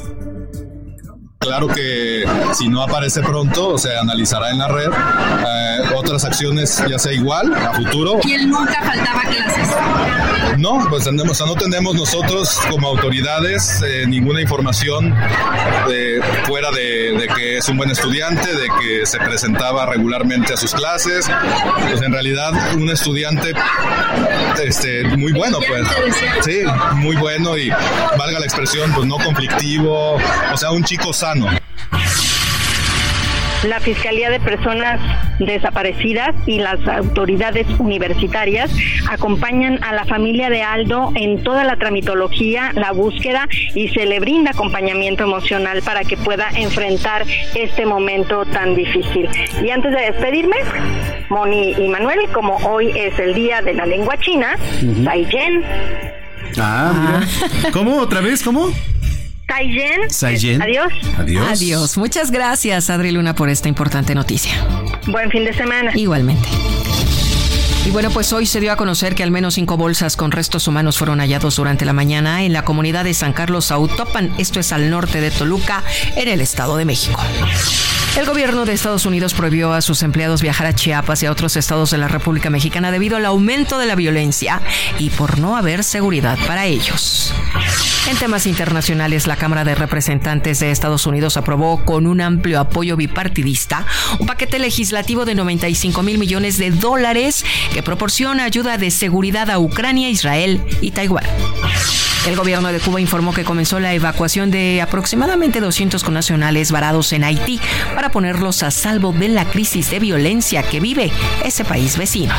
Claro que si no aparece pronto, se analizará en la red eh, otras acciones, ya sea igual a futuro. ¿Y él nunca faltaba clases? No, pues tenemos, o sea, no tenemos nosotros como autoridades eh, ninguna información de, fuera de, de que es un buen estudiante, de que se presentaba regularmente a sus clases. Pues en realidad un estudiante este, muy bueno, pues. Sí, muy bueno y valga la expresión, pues no conflictivo, o sea, un chico sano. La Fiscalía de Personas Desaparecidas y las autoridades universitarias acompañan a la familia de Aldo en toda la tramitología, la búsqueda, y se le brinda acompañamiento emocional para que pueda enfrentar este momento tan difícil. Y antes de despedirme, Moni y Manuel, como hoy es el día de la lengua china, uh-huh. Zaijian. Ah, mira. ¿Cómo? ¿Otra vez? ¿Cómo? Zaijian. Zaijian. Adiós. Adiós. Adiós. Muchas gracias, Adri Luna, por esta importante noticia. Buen fin de semana. Igualmente. Y bueno, pues hoy se dio a conocer que al menos cinco bolsas con restos humanos fueron hallados durante la mañana en la comunidad de San Carlos Autopan, esto es al norte de Toluca, en el Estado de México. El gobierno de Estados Unidos prohibió a sus empleados viajar a Chiapas y a otros estados de la República Mexicana debido al aumento de la violencia y por no haber seguridad para ellos. En temas internacionales, la Cámara de Representantes de Estados Unidos aprobó con un amplio apoyo bipartidista un paquete legislativo de noventa y cinco mil millones de dólares que proporciona ayuda de seguridad a Ucrania, Israel y Taiwán. El gobierno de Cuba informó que comenzó la evacuación de aproximadamente doscientos connacionales varados en Haití para ponerlos a salvo de la crisis de violencia que vive ese país vecino.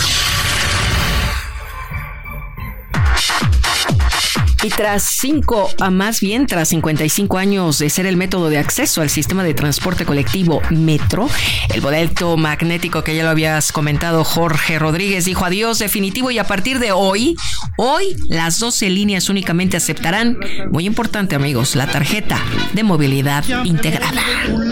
Y tras cinco, a más bien tras cincuenta y cinco años de ser el método de acceso al sistema de transporte colectivo Metro, el boleto magnético que ya lo habías comentado, Jorge Rodríguez, dijo adiós definitivo y a partir de hoy, hoy las doce líneas únicamente aceptarán, muy importante amigos, la tarjeta de movilidad integrada.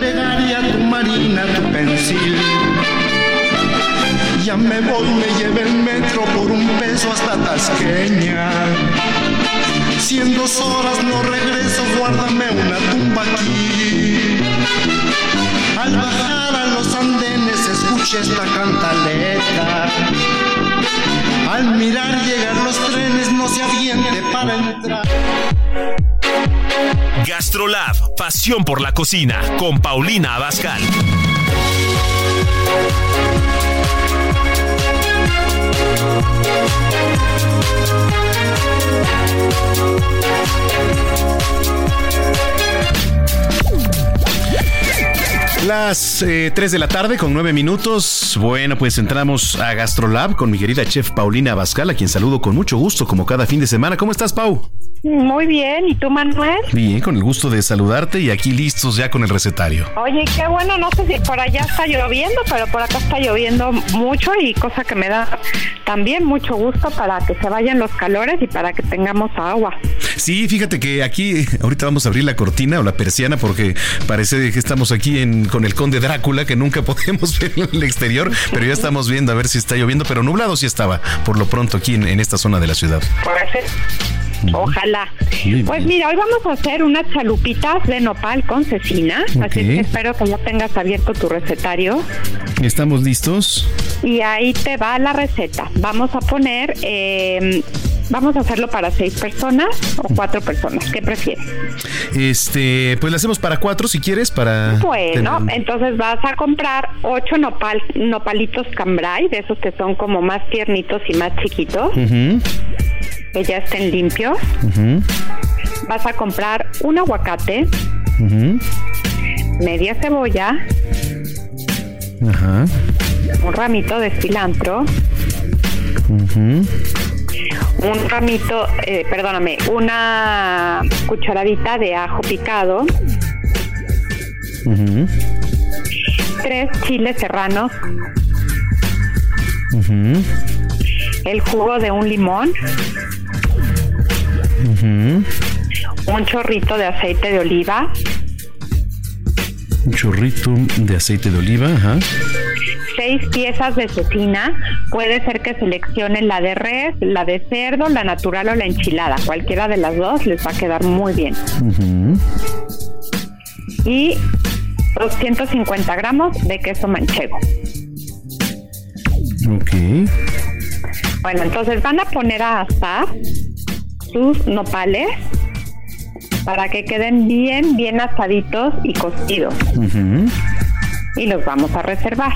Ya me voy, me llevé el metro por un peso hasta Tasqueña. Si en dos horas no regreso, guárdame una tumba aquí. Al bajar a los andenes escuché esta cantaleta. Al mirar llegar los trenes no se aviente para entrar. Gastrolab, pasión por la cocina, con Paulina Abascal. Las eh, tres de la tarde con nueve minutos. Bueno, pues entramos a Gastrolab con mi querida chef Paulina Abascal, a quien saludo con mucho gusto como cada fin de semana. ¿Cómo estás, Pau? Muy bien, ¿y tú, Manuel? Bien, con el gusto de saludarte y aquí listos ya con el recetario. Oye, qué bueno, no sé si por allá está lloviendo, pero por acá está lloviendo mucho y cosa que me da también mucho gusto para que se vayan los calores y para que tengamos agua. Sí, fíjate que aquí ahorita vamos a abrir la cortina o la persiana porque parece que estamos aquí en con el Conde Drácula, que nunca podemos ver en el exterior, pero ya estamos viendo a ver si está lloviendo, pero nublado sí estaba por lo pronto aquí en, en esta zona de la ciudad. Puede ser. Ojalá. Pues mira, hoy vamos a hacer unas chalupitas de nopal con cecina, okay. Así que espero que ya tengas abierto tu recetario. ¿Estamos listos? Y ahí te va la receta. Vamos a poner, eh, vamos a hacerlo para seis personas o cuatro personas. ¿Qué prefieres? Este, pues lo hacemos para cuatro si quieres, para... Bueno, tener... entonces vas a comprar ocho nopal, nopalitos cambray, de esos que son como más tiernitos y más chiquitos. Uh-huh. Que ya estén limpios. Uh-huh. Vas a comprar un aguacate, uh-huh. media cebolla, uh-huh. un ramito de cilantro, uh-huh. un ramito, eh, perdóname, una cucharadita de ajo picado, uh-huh. tres chiles serranos, uh-huh. el jugo de un limón, uh-huh. un chorrito de aceite de oliva, un chorrito de aceite de oliva, ajá. seis piezas de cecina, puede ser que seleccionen la de res, la de cerdo, la natural o la enchilada, cualquiera de las dos les va a quedar muy bien. Uh-huh. Y doscientos cincuenta gramos de queso manchego. Ok. Bueno, entonces van a poner a asar sus nopales para que queden bien, bien asaditos y cocidos. Uh-huh. Y los vamos a reservar.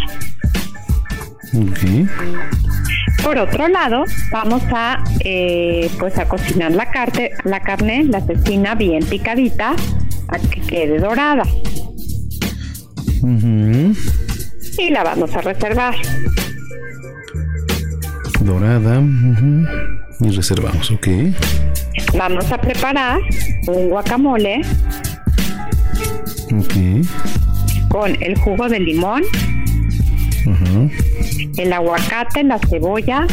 Okay. Por otro lado, vamos a eh, pues a cocinar la carne, la carne, la cecina bien picadita, a que quede dorada. Uh-huh. Y la vamos a reservar. Dorada. Uh-huh. Y reservamos, ok. Vamos a preparar un guacamole. Ok. Con el jugo de limón. Uh-huh. El aguacate, la cebolla.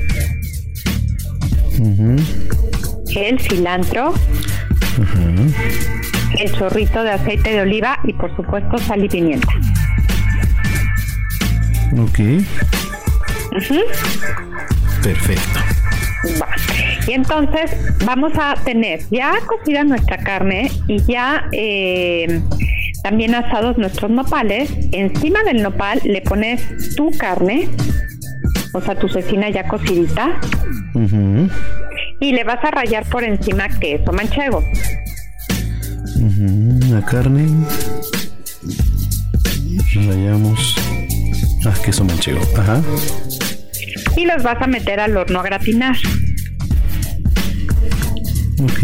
Uh-huh. El cilantro. Uh-huh. El chorrito de aceite de oliva y por supuesto sal y pimienta. Ok. Uh-huh. Perfecto. Va. Y entonces vamos a tener ya cocida nuestra carne y ya eh, también asados nuestros nopales. Encima del nopal le pones tu carne, o sea, tu cecina ya cocidita. Uh-huh. Y le vas a rallar por encima queso manchego. Uh-huh. La carne. Rallamos. Ah, queso manchego. Ajá. Y los vas a meter al horno a gratinar. Ok.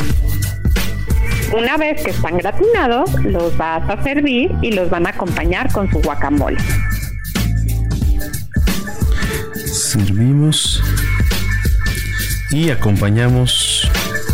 Una vez que están gratinados, los vas a servir y los van a acompañar con su guacamole. Servimos y acompañamos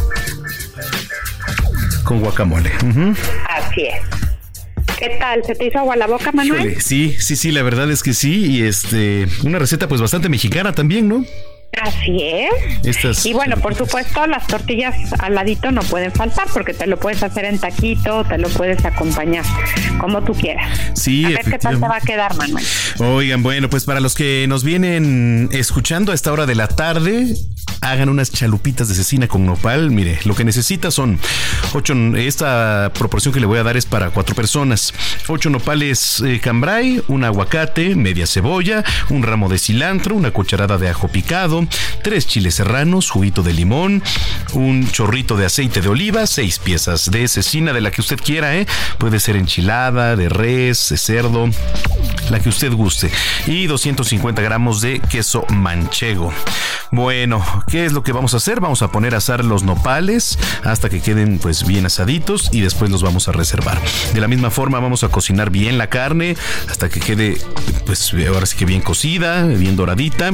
con guacamole. Uh-huh. Así es. ¿Qué tal? ¿Se te hizo agua la boca, Manuel? Híjole, sí, sí, sí, la verdad es que sí. Y este, una receta pues bastante mexicana también, ¿no? Así es. Estas... Y bueno, por supuesto, las tortillas al ladito no pueden faltar porque te lo puedes hacer en taquito, te lo puedes acompañar como tú quieras. Sí, a ver qué tal te va a quedar, Manuel. Oigan, bueno, pues para los que nos vienen escuchando a esta hora de la tarde, hagan unas chalupitas de cecina con nopal. Mire, lo que necesita son ocho, esta proporción que le voy a dar es para cuatro personas. Ocho nopales eh, cambray, un aguacate, media cebolla, un ramo de cilantro, una cucharada de ajo picado, tres chiles serranos, juguito de limón, un chorrito de aceite de oliva, seis piezas de cecina de la que usted quiera, ¿eh? Puede ser enchilada, de res, de cerdo, la que usted guste. Y doscientos cincuenta gramos de queso manchego. Bueno, ¿qué es lo que vamos a hacer? Vamos a poner a asar los nopales hasta que queden pues bien asaditos y después los vamos a reservar. De la misma forma vamos a cocinar bien la carne hasta que quede pues ahora sí que bien cocida, bien doradita,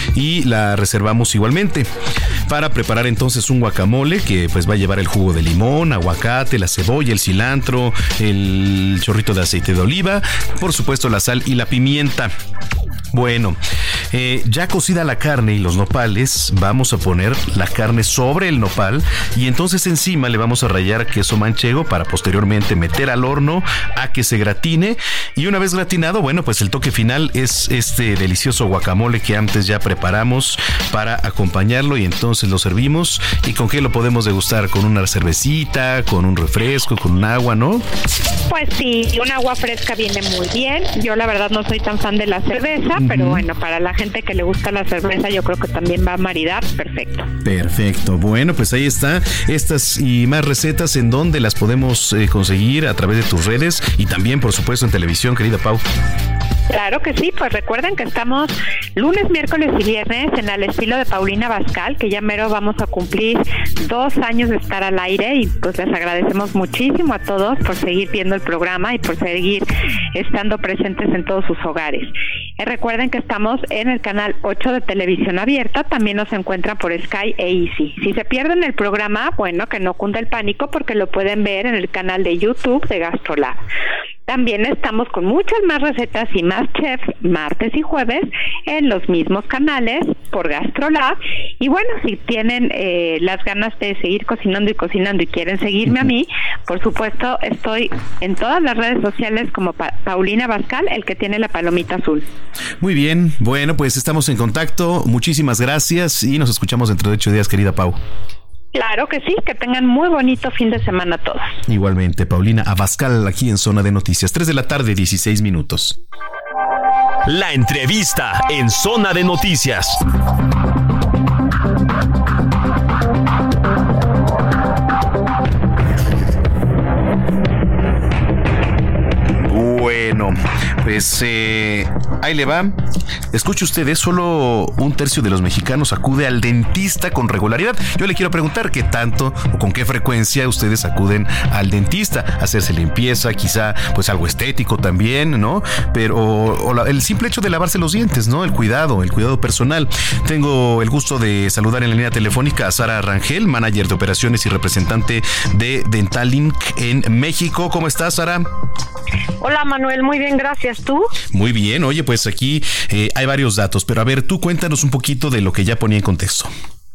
y la reservamos igualmente para preparar entonces un guacamole que pues va a llevar el jugo de limón, aguacate, la cebolla, el cilantro, el chorrito de aceite de oliva, por supuesto la sal y la pimienta. Bueno, eh, ya cocida la carne y los nopales, vamos a poner la carne sobre el nopal y entonces encima le vamos a rallar queso manchego para posteriormente meter al horno a que se gratine, y una vez gratinado, bueno, pues el toque final es este delicioso guacamole que antes ya preparamos para acompañarlo, y entonces lo servimos. ¿Y con qué lo podemos degustar? Con una cervecita, con un refresco, con un agua, ¿no? Pues sí, un agua fresca viene muy bien. Yo la verdad no soy tan fan de la cerveza, uh-huh. pero bueno, para la gente que le gusta la cerveza yo creo que también va a maridar perfecto. Perfecto, bueno, pues ahí está. Estas y más recetas, ¿en dónde las podemos eh, conseguir? A través de tus redes y también por supuesto en televisión, querida Pau. Claro que sí, pues recuerden que estamos lunes, miércoles y viernes en Al Estilo de Paulina Bascal, que ya mero vamos a cumplir dos años de estar al aire, y pues les agradecemos muchísimo a todos por seguir viendo el programa y por seguir estando presentes en todos sus hogares. Eh, recuerden que estamos en el canal ocho de Televisión Abierta, también nos encuentran por Sky e Easy. Si se pierden el programa, bueno, que no cunda el pánico porque lo pueden ver en el canal de YouTube de GastroLab. También estamos con muchas más recetas y más chefs martes y jueves en los mismos canales por GastroLab. Y bueno, si tienen eh, las ganas de seguir cocinando y cocinando y quieren seguirme a mí, por supuesto estoy en todas las redes sociales como pa- Paulina Bascal, el que tiene la palomita azul. Muy bien, bueno, pues estamos en contacto. Muchísimas gracias y nos escuchamos dentro de ocho días, querida Pau. Claro que sí, que tengan muy bonito fin de semana todos. Igualmente, Paulina Abascal, aquí en Zona de Noticias, tres de la tarde, dieciséis minutos. La entrevista en Zona de Noticias. Bueno, pues Pues eh, ahí le va. Escuche usted, ¿eh? Solo un tercio de los mexicanos acude al dentista con regularidad. Yo le quiero preguntar qué tanto o con qué frecuencia ustedes acuden al dentista, hacerse limpieza, quizá pues algo estético también, ¿no? Pero o, o la, el simple hecho de lavarse los dientes, ¿no? El cuidado, el cuidado personal. Tengo el gusto de saludar en la línea telefónica a Sara Rangel, manager de operaciones y representante de Dentalink en México. ¿Cómo estás, Sara? Hola, Manuel, muy bien, gracias. ¿Tú? Muy bien. Oye, pues aquí eh, hay varios datos, pero a ver, tú cuéntanos un poquito de lo que ya ponía en contexto.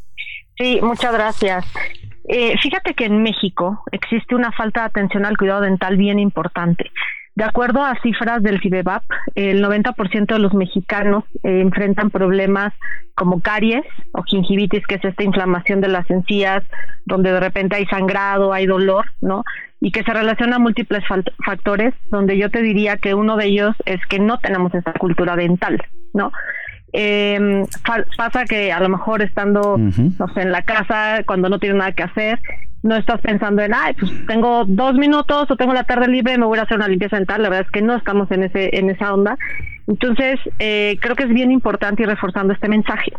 Sí, muchas gracias. Eh, fíjate que en México existe una falta de atención al cuidado dental bien importante. De acuerdo a cifras del CIBEVAP, el noventa por ciento de los mexicanos eh, enfrentan problemas como caries o gingivitis, que es esta inflamación de las encías, donde de repente hay sangrado, hay dolor, ¿no? Y que se relaciona a múltiples factores, donde yo te diría que uno de ellos es que no tenemos esa cultura dental, ¿no? Eh, fa- pasa que a lo mejor estando, uh-huh. no sé, en la casa, cuando no tienes nada que hacer, no estás pensando en, ay, pues tengo dos minutos o tengo la tarde libre, me voy a hacer una limpieza dental. La verdad es que no estamos en ese en esa onda. Entonces, eh, creo que es bien importante ir reforzando este mensaje.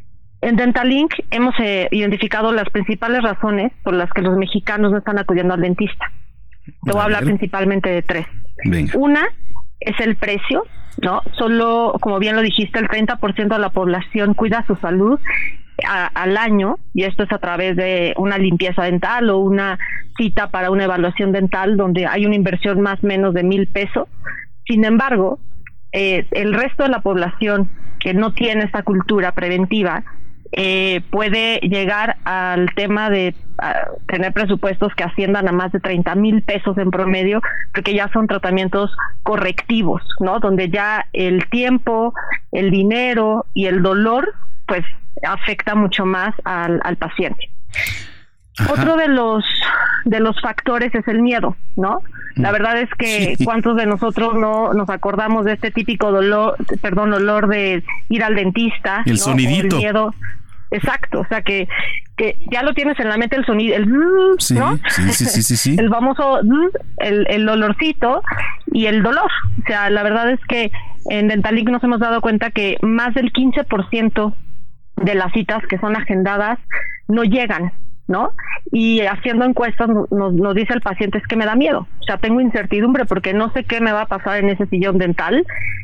En Dentalink hemos eh, identificado las principales razones por las que los mexicanos no están acudiendo al dentista. Te voy a hablar principalmente de tres. Venga. Una es el precio, ¿no? Solo, como bien lo dijiste, el treinta por ciento de la población cuida su salud a, al año, y esto es a través de una limpieza dental o una cita para una evaluación dental, donde hay una inversión más o menos de mil pesos. Sin embargo, eh, el resto de la población que no tiene esta cultura preventiva eh, puede llegar al tema de uh, tener presupuestos que asciendan a más de treinta mil pesos en promedio, porque ya son tratamientos correctivos, ¿no? Donde ya el tiempo, el dinero y el dolor, pues afecta mucho más al, al paciente. Ajá. Otro de los de los factores es el miedo, ¿no? La verdad es que sí. ¿Cuántos de nosotros no nos acordamos de este típico dolor, perdón, olor de ir al dentista? El ¿no? sonidito. El miedo. Exacto, o sea que que ya lo tienes en la mente, el sonido, el sí, ¿no? Sí, sí, sí, sí, sí. El famoso el, el olorcito y el dolor. O sea, la verdad es que en Dentalink nos hemos dado cuenta que más del quince por ciento de las citas que son agendadas no llegan, ¿no? Y haciendo encuestas nos, nos dice el paciente, es que me da miedo, o sea, tengo incertidumbre porque no sé qué me va a pasar en ese sillón dental,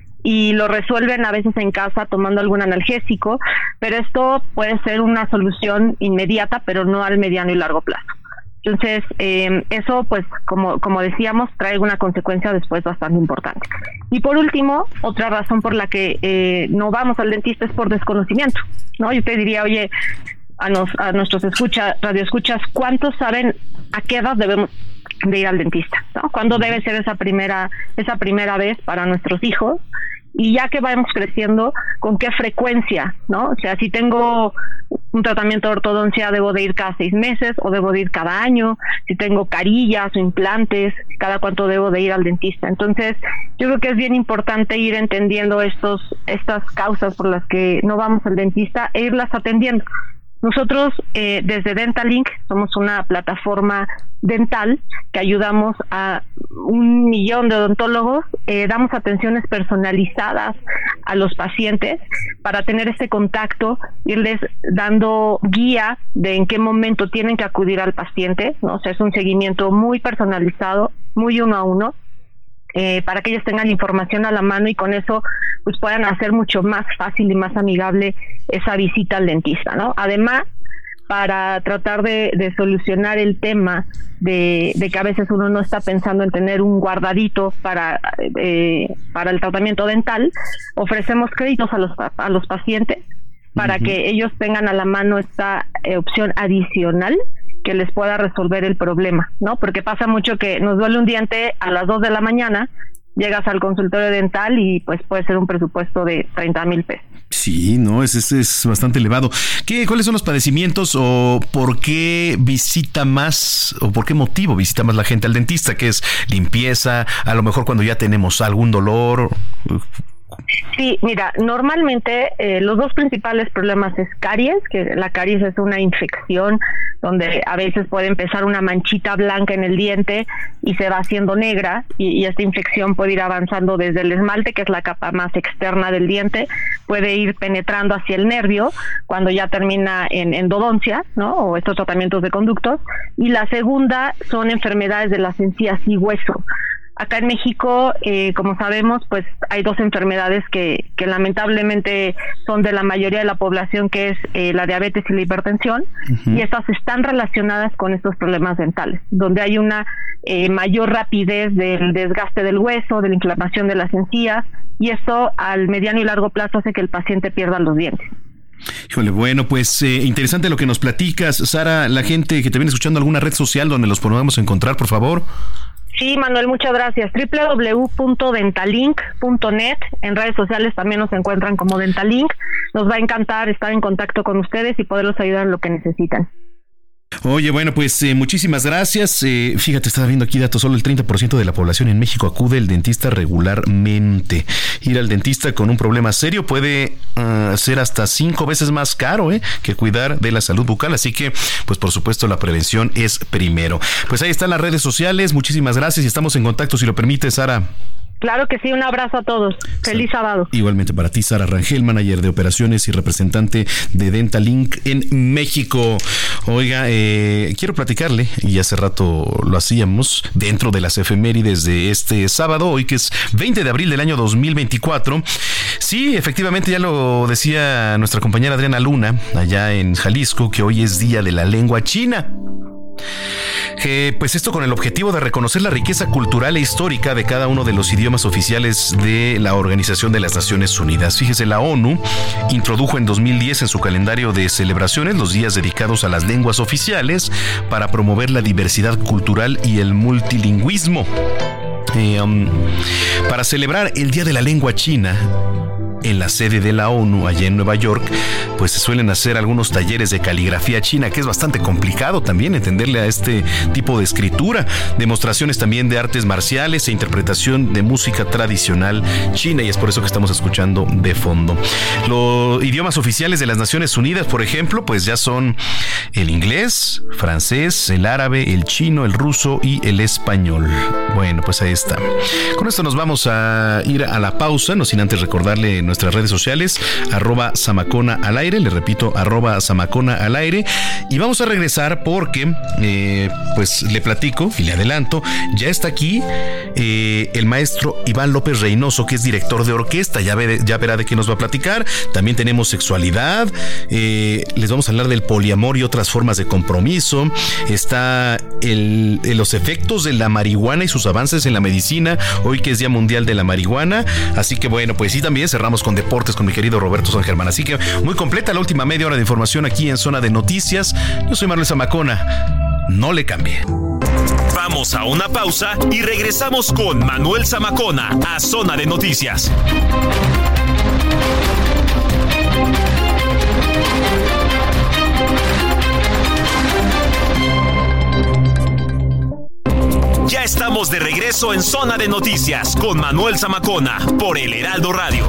y lo resuelven a veces en casa tomando algún analgésico, pero esto puede ser una solución inmediata, pero no al mediano y largo plazo. Entonces, eh, eso, pues, como como decíamos, trae una consecuencia después bastante importante. Y por último, otra razón por la que eh, no vamos al dentista es por desconocimiento, ¿no? Yo te diría, oye, a, nos, a nuestros escucha, radioescuchas, ¿cuántos saben a qué edad debemos de ir al dentista, ¿no? ¿Cuándo debe ser esa primera esa primera vez para nuestros hijos? Y ya que vamos creciendo, ¿con qué frecuencia, no? O sea, si tengo un tratamiento de ortodoncia, ¿debo de ir cada seis meses o debo de ir cada año? Si tengo carillas o implantes, ¿cada cuánto debo de ir al dentista? Entonces, yo creo que es bien importante ir entendiendo estos estas causas por las que no vamos al dentista e irlas atendiendo. Nosotros, eh, desde Dentalink, somos una plataforma dental que ayudamos a un millón de odontólogos, eh, damos atenciones personalizadas a los pacientes para tener este contacto, irles dando guía de en qué momento tienen que acudir al paciente, ¿no? O sea, es un seguimiento muy personalizado, muy uno a uno, eh, para que ellos tengan información a la mano y con eso pues puedan hacer mucho más fácil y más amigable esa visita al dentista, ¿no? Además, para tratar de, de solucionar el tema de, de que a veces uno no está pensando en tener un guardadito para eh, para el tratamiento dental, ofrecemos créditos a los a los pacientes para uh-huh. que ellos tengan a la mano esta eh, opción adicional que les pueda resolver el problema, ¿no? Porque pasa mucho que nos duele un diente a las dos de la mañana, llegas al consultorio dental y pues puede ser un presupuesto de treinta mil pesos. Sí, no, es, es, es bastante elevado. ¿Qué, ¿Cuáles son los padecimientos o por qué visita más o por qué motivo visita más la gente al dentista? ¿Qué es limpieza? A lo mejor cuando ya tenemos algún dolor. Sí, mira, normalmente eh, los dos principales problemas es caries, que la caries es una infección donde a veces puede empezar una manchita blanca en el diente y se va haciendo negra, y, y esta infección puede ir avanzando desde el esmalte, que es la capa más externa del diente, puede ir penetrando hacia el nervio cuando ya termina en endodoncia, ¿no? O estos tratamientos de conductos. Y la segunda son enfermedades de las encías y hueso. Acá en México, eh, como sabemos, pues hay dos enfermedades que, que lamentablemente son de la mayoría de la población, que es eh, la diabetes y la hipertensión, uh-huh. y estas están relacionadas con estos problemas dentales, donde hay una eh, mayor rapidez del desgaste del hueso, de la inflamación de las encías, y eso al mediano y largo plazo hace que el paciente pierda los dientes. Híjole, bueno, pues eh, interesante lo que nos platicas. Sara, la gente que te viene escuchando, ¿alguna red social donde los podamos encontrar, por favor? Sí, Manuel, muchas gracias. doble u doble u doble u punto dentalink punto net. En redes sociales también nos encuentran como Dentalink. Nos va a encantar estar en contacto con ustedes y poderlos ayudar en lo que necesitan. Oye, bueno, pues eh, muchísimas gracias. Eh, fíjate, estaba viendo aquí datos, solo el treinta por ciento de la población en México acude al dentista regularmente. Ir al dentista con un problema serio puede uh, ser hasta cinco veces más caro eh, que cuidar de la salud bucal. Así que, pues por supuesto, la prevención es primero. Pues ahí están las redes sociales. Muchísimas gracias y estamos en contacto, si lo permite, Sara. Claro que sí, un abrazo a todos. Feliz sábado. Igualmente para ti, Sara Rangel, manager de operaciones y representante de Dentalink en México. Oiga, eh, quiero platicarle, y hace rato lo hacíamos, dentro de las efemérides de este sábado, hoy que es veinte de abril del año dos mil veinticuatro. Sí, efectivamente, ya lo decía nuestra compañera Adriana Luna, allá en Jalisco, que hoy es Día de la Lengua China. Eh, pues esto con el objetivo de reconocer la riqueza cultural e histórica de cada uno de los idiomas oficiales de la Organización de las Naciones Unidas. Fíjese, la ONU introdujo en dos mil diez en su calendario de celebraciones los días dedicados a las lenguas oficiales para promover la diversidad cultural y el multilingüismo. Eh, um, para celebrar el Día de la Lengua China, en la sede de la ONU, allá en Nueva York, pues se suelen hacer algunos talleres de caligrafía china, que es bastante complicado también entenderle a este tipo de escritura, demostraciones también de artes marciales e interpretación de música tradicional china, y es por eso que estamos escuchando de fondo. Los idiomas oficiales de las Naciones Unidas, por ejemplo, pues ya son el inglés, francés, el árabe, el chino, el ruso y el español. Bueno, pues ahí está. Con esto nos vamos a ir a la pausa, no sin antes recordarle nuestras redes sociales, arroba Zamacona al aire, le repito, arroba Zamacona al aire, y vamos a regresar porque, eh, pues le platico y le adelanto, ya está aquí eh, el maestro Iván López Reynoso, que es director de orquesta, ya, ve, ya verá de qué nos va a platicar. También tenemos sexualidad, eh, les vamos a hablar del poliamor y otras formas de compromiso, está el, los efectos de la marihuana y sus avances en la medicina, hoy que es Día Mundial de la Marihuana, así que bueno, pues sí, también cerramos con deportes con mi querido Roberto San Germán. Así que muy completa la última media hora de información aquí en Zona de Noticias. Yo soy Manuel Zamacona. No le cambie. Vamos a una pausa y regresamos con Manuel Zamacona a Zona de Noticias. Ya estamos de regreso en Zona de Noticias con Manuel Zamacona por El Heraldo Radio.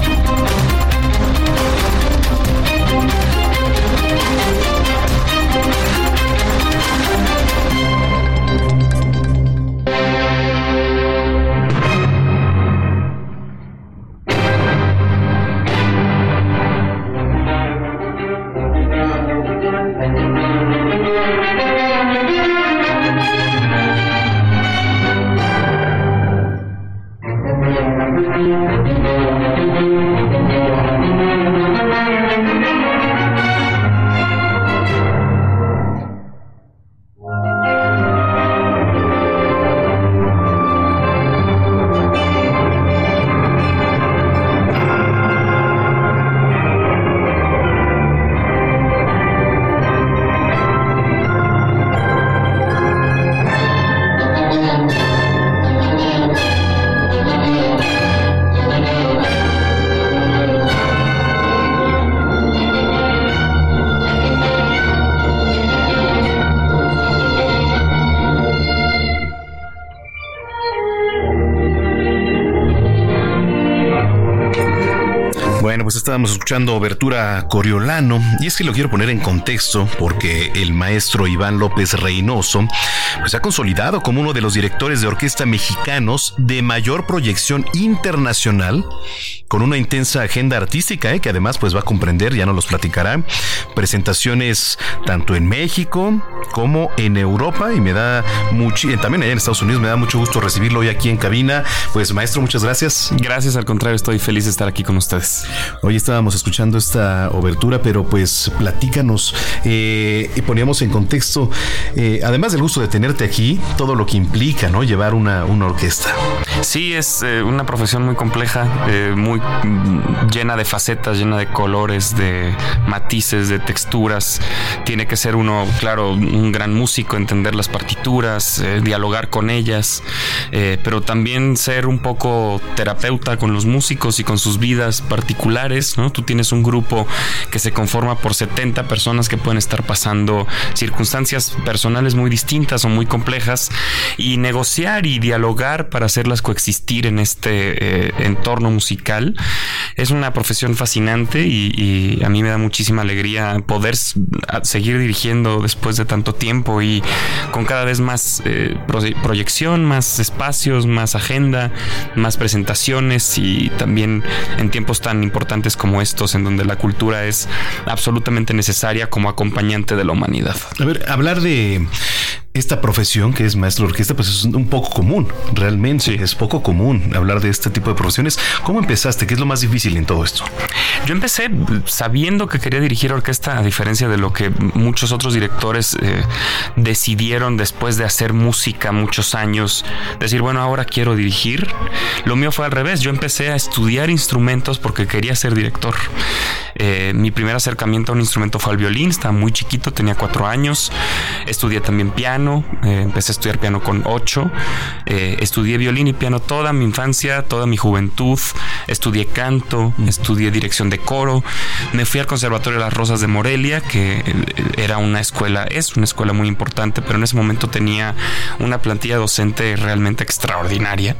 Bueno, pues estábamos escuchando Obertura Coriolano, y es que lo quiero poner en contexto porque el maestro Iván López Reynoso pues se ha consolidado como uno de los directores de orquesta mexicanos de mayor proyección internacional, con una intensa agenda artística, ¿eh? que además pues va a comprender, ya nos los platicará, presentaciones tanto en México como en Europa, y me da mucho, también allá en Estados Unidos. Me da mucho gusto recibirlo hoy aquí en cabina. Pues maestro, muchas gracias. Gracias, al contrario, estoy feliz de estar aquí con ustedes. Hoy estábamos escuchando esta obertura, pero pues platícanos eh, y poníamos en contexto, eh, además del gusto de tenerte aquí, todo lo que implica, ¿no? Llevar una, una orquesta. Sí, es eh, una profesión muy compleja, eh, muy llena de facetas, llena de colores, de matices, de texturas. Tiene que ser uno, claro, un gran músico, entender las partituras, eh, dialogar con ellas, eh, pero también ser un poco terapeuta con los músicos y con sus vidas particulares, ¿no? Tú tienes un grupo que se conforma por setenta personas que pueden estar pasando circunstancias personales muy distintas o muy complejas, y negociar y dialogar para hacerlas coexistir en este eh, entorno musical es una profesión fascinante, y, y a mí me da muchísima alegría poder seguir dirigiendo después de tanto tiempo y con cada vez más eh, proyección, más espacios, más agenda, más presentaciones, y también en tiempos tan importantes como estos, en donde la cultura es absolutamente necesaria como acompañante de la humanidad. A ver, hablar de esta profesión que es maestro de orquesta, pues es un poco común, realmente. Sí. Es poco común hablar de este tipo de profesiones. ¿Cómo empezaste? ¿Qué es lo más difícil en todo esto? Yo empecé sabiendo que quería dirigir orquesta, a diferencia de lo que muchos otros directores eh, decidieron después de hacer música muchos años, decir, bueno, ahora quiero dirigir. Lo mío fue al revés. Yo empecé a estudiar instrumentos porque quería ser director. Eh, mi primer acercamiento a un instrumento fue al violín. Estaba muy chiquito, tenía cuatro años. Estudié también piano. Eh, empecé a estudiar piano con ocho. Eh, estudié violín y piano toda mi infancia, toda mi juventud. Estudié canto, estudié dirección de coro. Me fui al Conservatorio de las Rosas de Morelia, que era una escuela, es una escuela muy importante, pero en ese momento tenía una plantilla docente realmente extraordinaria.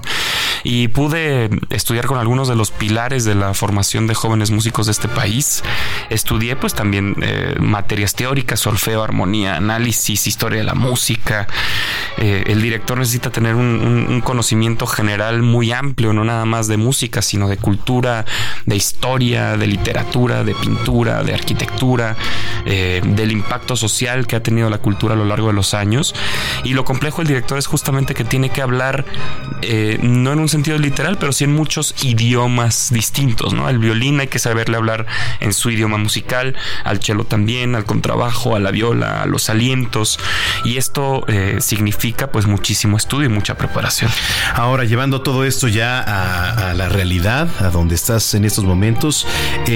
Y pude estudiar con algunos de los pilares de la formación de jóvenes músicos de este país. Estudié pues también eh, materias teóricas, solfeo, armonía, análisis, historia de la música. Eh, el director necesita tener un, un, un conocimiento general muy amplio, no nada más de música, sino de cultura, de historia, de literatura, de pintura, de arquitectura, eh, del impacto social que ha tenido la cultura a lo largo de los años. Y lo complejo del director es justamente que tiene que hablar, eh, no en un sentido literal, pero sí en muchos idiomas distintos, ¿no? Al violín hay que saberle hablar en su idioma musical, al cello también, al contrabajo, a la viola, a los alientos, y esto eh, significa pues muchísimo estudio y mucha preparación. Ahora, llevando todo esto ya a, a la realidad, a donde estás en estos momentos,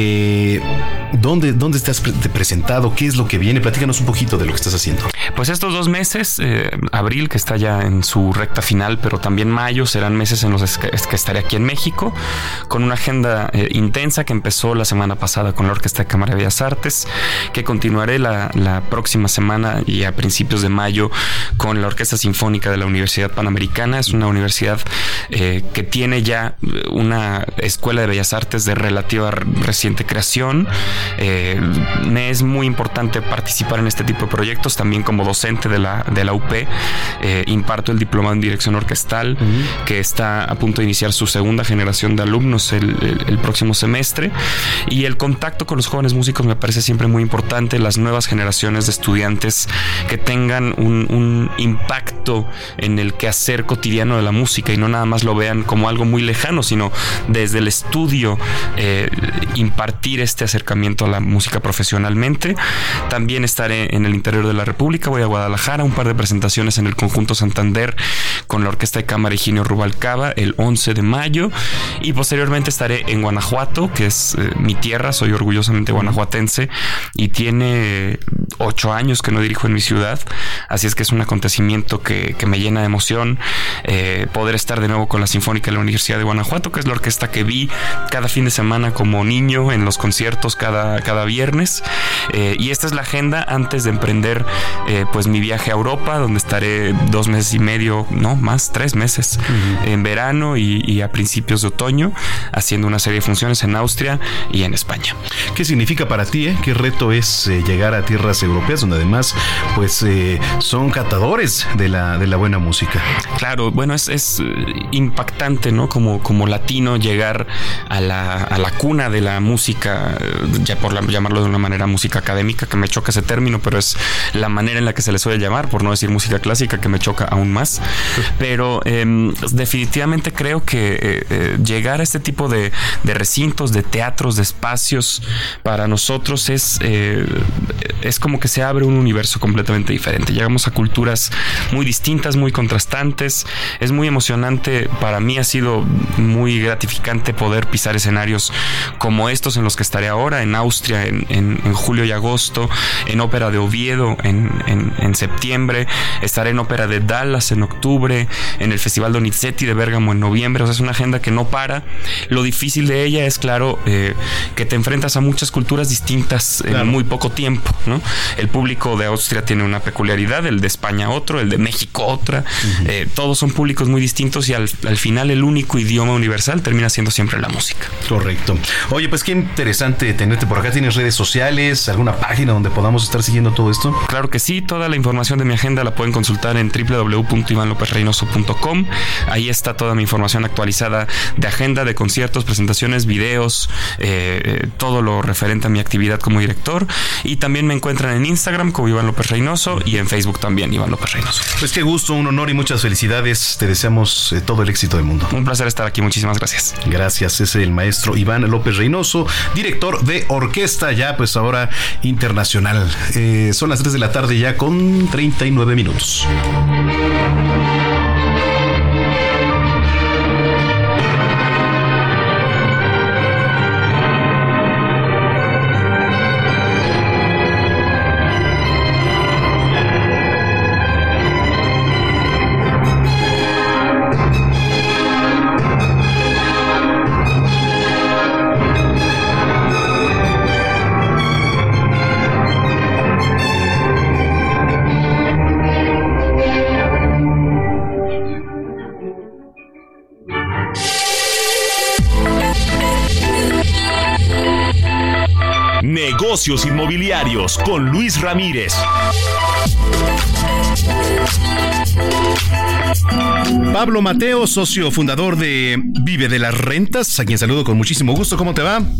eh, ¿dónde, ¿dónde estás pre- presentado? ¿Qué es lo que viene? Platícanos un poquito de lo que estás haciendo. Pues estos dos meses, eh, abril, que está ya en su recta final, pero también mayo, serán meses en los que, que estaré aquí en México, con una agenda eh, intensa que empezó la semana pasada con la Orquesta de Cámara de Bellas Artes, que continuaré la, la próxima semana y a principios de mayo con la Orquesta Sinfónica de la Universidad Panamericana. Es una universidad eh, que tiene ya una escuela de bellas artes de relativa reciente creación. Eh, me es muy importante participar en este tipo de proyectos. También como docente de la, de la U P eh, imparto el diplomado en dirección orquestal, uh-huh. que está a punto de iniciar su segunda generación de alumnos el, el, el próximo semestre, y el contacto con los jóvenes músicos me parece siempre muy importante. Las nuevas generaciones de estudiantes que tengan un, un impacto en el quehacer cotidiano de la música y no nada más lo vean como algo muy lejano, sino desde el estudio eh, impartir este acercamiento a la música profesionalmente. También estaré en el interior de la República, voy a Guadalajara, un par de presentaciones en el Conjunto Santander con la Orquesta de Cámara Higinio Rubalcaba el once de mayo, y posteriormente estaré en Guanajuato, que es eh, mi tierra. Soy orgullosamente guanajuatense y tiene ocho años que no dirijo en mi ciudad, así es que es un acontecimiento que, que me llena de emoción eh, poder estar de nuevo con la Sinfónica de la Universidad de Guanajuato, que es la orquesta que vi cada fin de semana como niño en los conciertos cada, cada viernes, eh, Eh, y esta es la agenda antes de emprender eh, pues mi viaje a Europa, donde estaré dos meses y medio, no más, tres meses uh-huh. en verano y, y a principios de otoño, haciendo una serie de funciones en Austria y en España. ¿Qué significa para ti? Eh? ¿Qué reto es eh, llegar a tierras europeas, donde además pues eh, son catadores de la, de la buena música? Claro, bueno, es, es impactante, ¿no? Como, como latino llegar a la, a la cuna de la música, ya por la, llamarlo de una manera música académica, que me choca ese término, pero es la manera en la que se le suele llamar, por no decir música clásica, que me choca aún más. Pero eh, definitivamente creo que eh, eh, llegar a este tipo de, de recintos, de teatros, de espacios, para nosotros es, eh, es como que se abre un universo completamente diferente. Llegamos a culturas muy distintas, muy contrastantes. Es muy emocionante. Para mí ha sido muy gratificante poder pisar escenarios como estos en los que estaré ahora, en Austria en, en, en julio y agosto, en Ópera de Oviedo en, en, en septiembre, estaré en Ópera de Dallas en octubre, en el Festival Donizetti de Bérgamo en noviembre. O sea, es una agenda que no para. Lo difícil de ella es, claro, eh, que te enfrentas a muchas culturas distintas en claro. muy poco tiempo, ¿no? El público de Austria tiene una peculiaridad, el de España otro, el de México otra. Uh-huh. Eh, todos son públicos muy distintos y al, al final el único idioma universal termina siendo siempre la música. Correcto. Oye, pues qué interesante tenerte por acá. ¿Tienes redes sociales, alguna página donde podamos estar siguiendo todo esto? Claro que sí. Toda la información de mi agenda la pueden consultar en doble u doble u doble u punto iván lópez reynoso punto com. Ahí está toda mi información actualizada de agenda, de conciertos, presentaciones, videos, eh, todo lo referente a mi actividad como director. Y también me encuentran en Instagram como Iván López Reynoso y en Facebook también Iván López Reynoso. Pues qué gusto, un honor y muchas felicidades. Te deseamos eh, todo el éxito del mundo. Un placer estar aquí. Muchísimas gracias. Gracias. Es el maestro Iván López Reynoso, director de orquesta, ya pues ahora internacional. Eh, son las tres de la tarde ya con treinta y nueve minutos. Negocios inmobiliarios con Luis Ramírez. Pablo Mateo, socio fundador de Vive de las Rentas, a quien saludo con muchísimo gusto. ¿Cómo te va?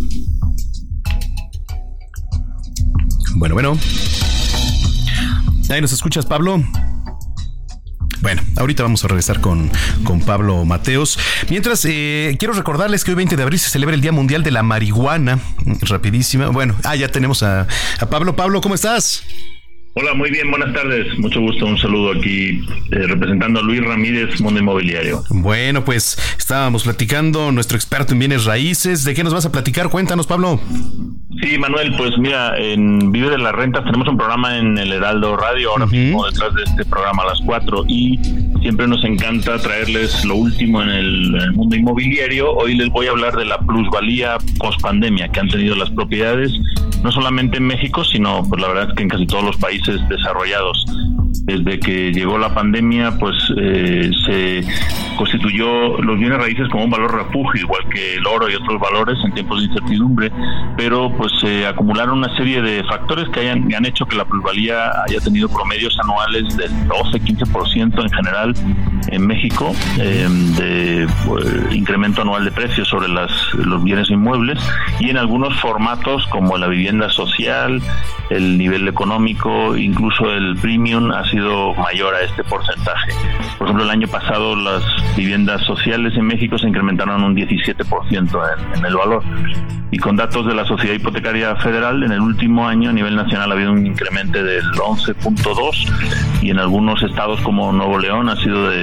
Bueno, bueno. ¿Ahí nos escuchas, Pablo? Bueno, ahorita vamos a regresar con, con Pablo Mateos. Mientras, eh, quiero recordarles que hoy veinte de abril se celebra el Día Mundial de la Marihuana. Rapidísima. Bueno, ah, ya tenemos a, a Pablo. Pablo, ¿cómo estás? Hola, muy bien, buenas tardes. Mucho gusto, un saludo aquí eh, representando a Luis Ramírez, Mundo Inmobiliario. Bueno, pues estábamos platicando, nuestro experto en bienes raíces. ¿De qué nos vas a platicar? Cuéntanos, Pablo. Sí, Manuel, pues mira, en Vive de las Rentas tenemos un programa en el Heraldo Radio, ahora uh-huh. mismo detrás de este programa a las cuatro, y siempre nos encanta traerles lo último en el, en el mundo inmobiliario. Hoy les voy a hablar de la plusvalía post-pandemia que han tenido las propiedades, no solamente en México, sino pues la verdad es que en casi todos los países desarrollados. Desde que llegó la pandemia, pues eh, se constituyó los bienes raíces como un valor refugio, igual que el oro y otros valores en tiempos de incertidumbre, pero pues se acumularon una serie de factores que hayan, que han hecho que la plusvalía haya tenido promedios anuales del doce a quince por ciento en general en México, eh, de pues, incremento anual de precios sobre las, los bienes inmuebles, y en algunos formatos como la vivienda social, el nivel económico, incluso el premium ha sido mayor a este porcentaje. Por ejemplo, el año pasado las viviendas sociales en México se incrementaron un diecisiete por ciento en, en el valor. Y con datos de la Sociedad Hipotecaria Federal, en el último año a nivel nacional ha habido un incremento del once punto dos y en algunos estados como Nuevo León ha sido del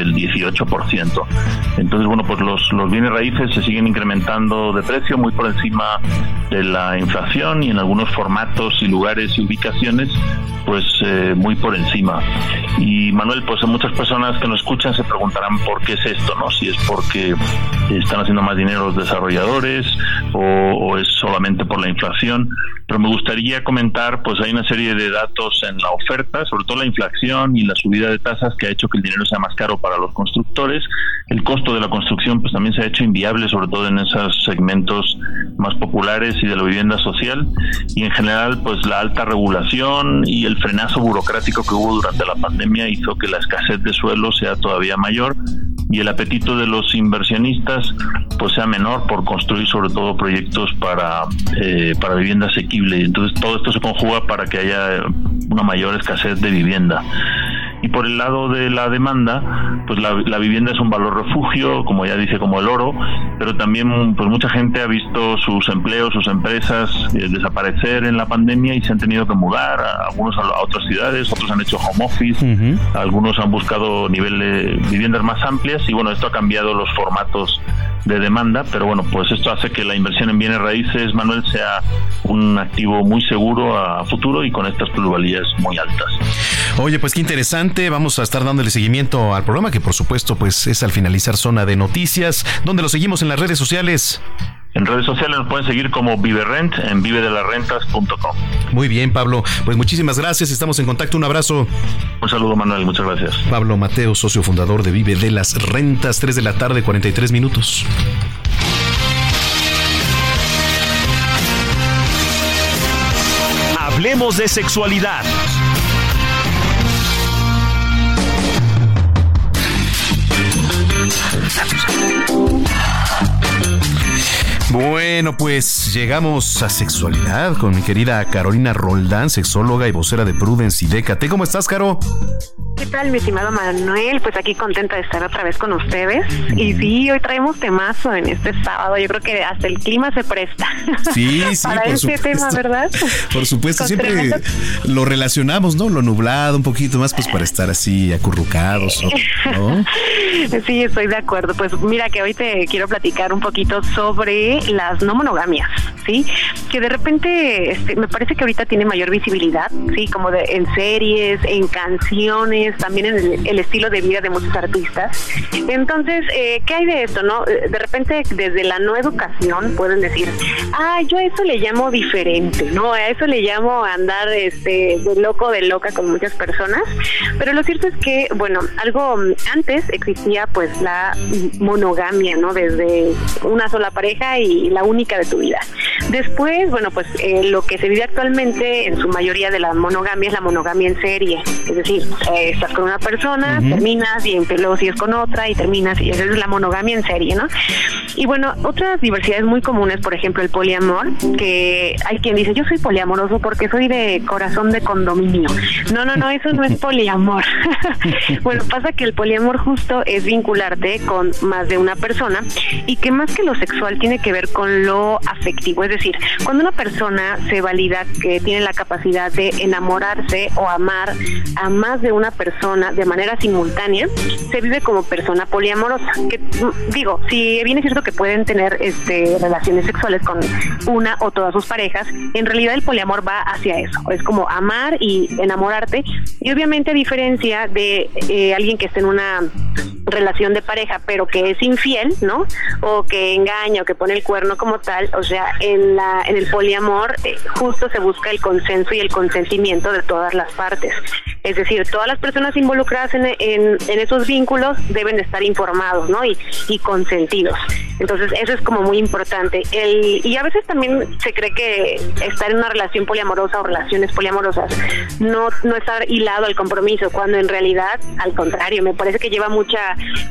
del dieciocho por ciento. Entonces, bueno, pues los, los bienes raíces se siguen incrementando de precio muy por encima de la inflación y en algunos formatos y lugares y ubicaciones pues eh, muy por encima. Y Manuel, pues a muchas personas que nos escuchan se preguntarán por qué es esto, ¿no? Si es porque están haciendo más dinero los desarrolladores o, o es solamente por la inflación. Pero me gustaría comentar, pues hay una serie de datos en la oferta, sobre todo la inflación y la subida de tasas que ha hecho que el dinero sea más caro para los constructores. El costo de la construcción pues también se ha hecho inviable, sobre todo en esos segmentos más populares y de la vivienda social. Y en general, pues la alta regulación y el frenazo burocrático que hubo durante la pandemia hizo que la escasez de suelo sea todavía mayor y el apetito de los inversionistas pues sea menor por construir sobre todo proyectos para eh, para vivienda asequible. Entonces todo esto se conjuga para que haya una mayor escasez de vivienda. Y por el lado de la demanda, pues la, la vivienda es un valor refugio, como ya dice, como el oro, pero también pues mucha gente ha visto sus empleos, sus empresas eh, desaparecer en la pandemia y se han tenido que mudar, a, algunos a, a otras ciudades, otros han hecho home office, uh-huh. algunos han buscado niveles de viviendas más amplias y bueno, esto ha cambiado los formatos de demanda, pero bueno, pues esto hace que la inversión en bienes raíces, Manuel, sea un activo muy seguro a futuro y con estas plusvalías muy altas. Oye, pues qué interesante, vamos a estar dándole seguimiento al programa, que por supuesto pues es al finalizar Zona de Noticias. ¿Dónde lo seguimos en las redes sociales? En redes sociales nos pueden seguir como ViveRent en vive de las rentas punto com. Muy bien, Pablo, pues muchísimas gracias, estamos en contacto, un abrazo. Un saludo, Manuel, muchas gracias. Pablo Mateo, socio fundador de Vive de las Rentas, tres de la tarde, cuarenta y tres minutos. Hablemos de sexualidad. Bueno, pues llegamos a sexualidad con mi querida Carolina Roldán, sexóloga y vocera de Prudence y Décate. ¿Cómo estás, Caro? ¿Qué tal, mi estimado Manuel? Pues aquí contenta de estar otra vez con ustedes. Y sí, hoy traemos temazo en este sábado. Yo creo que hasta el clima se presta. Sí, sí, para por este supuesto. tema, ¿verdad? Por supuesto, Con siempre tremendo... lo relacionamos, ¿no? Lo nublado, un poquito más, pues para estar así acurrucados, ¿no? Sí, estoy de acuerdo. Pues mira que hoy te quiero platicar un poquito sobre las no monogamias, ¿sí? Que de repente este, me parece que ahorita tiene mayor visibilidad, ¿sí? Como de, en series, en canciones, también en el, el estilo de vida de muchos artistas. Entonces, eh, ¿qué hay de esto, no? De repente, desde la no educación pueden decir, ah, yo a eso le llamo diferente, ¿no? A eso le llamo andar este de loco, de loca con muchas personas. Pero lo cierto es que, bueno, algo antes existía pues la monogamia, ¿no? Desde una sola pareja y la única de tu vida. Después, bueno, pues eh, lo que se vive actualmente en su mayoría de la monogamia es la monogamia en serie. Es decir, eh, estás con una persona, uh-huh. terminas y luego sigues con otra y terminas y esa es la monogamia en serie, ¿no? Y bueno, otras diversidades muy comunes, por ejemplo, el poliamor, que hay quien dice, yo soy poliamoroso porque soy de corazón de condominio. No, no, no, eso no es poliamor. Bueno, pasa que el poliamor justo es vincularte con más de una persona y que más que lo sexual tiene que ver con lo afectivo. Es decir, cuando una persona se valida que tiene la capacidad de enamorarse o amar a más de una persona de manera simultánea, se vive como persona poliamorosa. Que digo, si bien es cierto que pueden tener este relaciones sexuales con una o todas sus parejas, en realidad el poliamor va hacia eso. Es como amar y enamorarte, y obviamente a diferencia de eh, alguien que esté en una relación de pareja pero que es infiel, ¿no? O que engaña o que pone el cuerno como tal, o sea, en la en el poliamor eh, justo se busca el consenso y el consentimiento de todas las partes. Es decir, todas las personas involucradas en, en, en esos vínculos deben de estar informados, ¿no? Y, y consentidos. Entonces, eso es como muy importante. El, y a veces también se cree que estar en una relación poliamorosa o relaciones poliamorosas no, no estar hilado al compromiso, cuando en realidad, al contrario, me parece que lleva mucha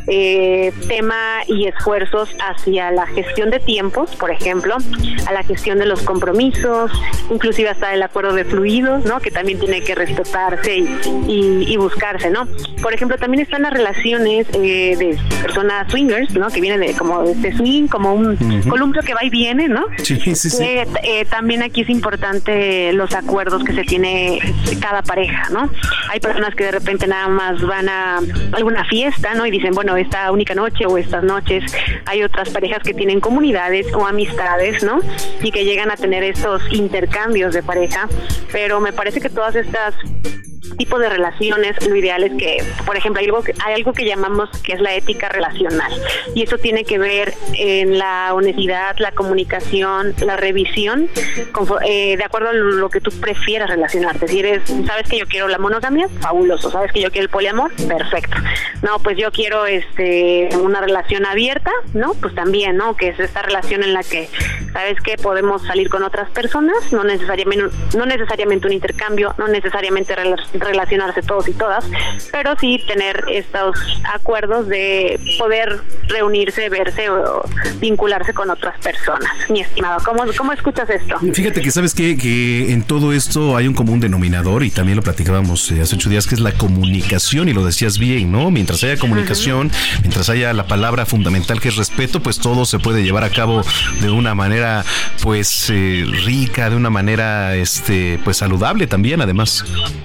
eh, tema y esfuerzos hacia la gestión de tiempos, por ejemplo, a la gestión de los compromisos, inclusive hasta el acuerdo de fluidos, ¿no? Que también tiene que respetarse y y, y buscarse, ¿no? Por ejemplo, también están las relaciones eh, de personas swingers, ¿no? Que vienen de como de este swing, como un uh-huh. columpio que va y viene, ¿no? Sí, sí, sí. Eh, eh, también aquí es importante los acuerdos que se tiene cada pareja, ¿no? Hay personas que de repente nada más van a alguna fiesta, ¿no? Y dicen, bueno, esta única noche o estas noches. Hay otras parejas que tienen comunidades o amistades, ¿no? Y que llegan a tener estos intercambios de pareja, pero me parece que todas estas tipo de relaciones, lo ideal es que, por ejemplo, hay algo que, hay algo que llamamos que es la ética relacional, y eso tiene que ver en la honestidad, la comunicación, la revisión, eh, de acuerdo a lo que tú prefieras relacionarte. Si eres, sabes que yo quiero la monogamia, fabuloso. Sabes que yo quiero el poliamor, perfecto. No, pues yo quiero este una relación abierta, ¿no? Pues también, ¿no? Que es esta relación en la que sabes que podemos salir con otras personas, no necesariamente no necesariamente un intercambio, no necesariamente relacionarse relacionarse todos y todas, pero sí tener estos acuerdos de poder reunirse, verse o vincularse con otras personas. Mi estimado, ¿cómo, cómo escuchas esto? Fíjate que sabes qué? Que en todo esto hay un común denominador, y también lo platicábamos eh, hace ocho días, que es la comunicación, y lo decías bien, ¿no? Mientras haya comunicación, uh-huh. mientras haya la palabra fundamental que es respeto, pues todo se puede llevar a cabo de una manera pues eh, rica, de una manera este pues saludable también, además.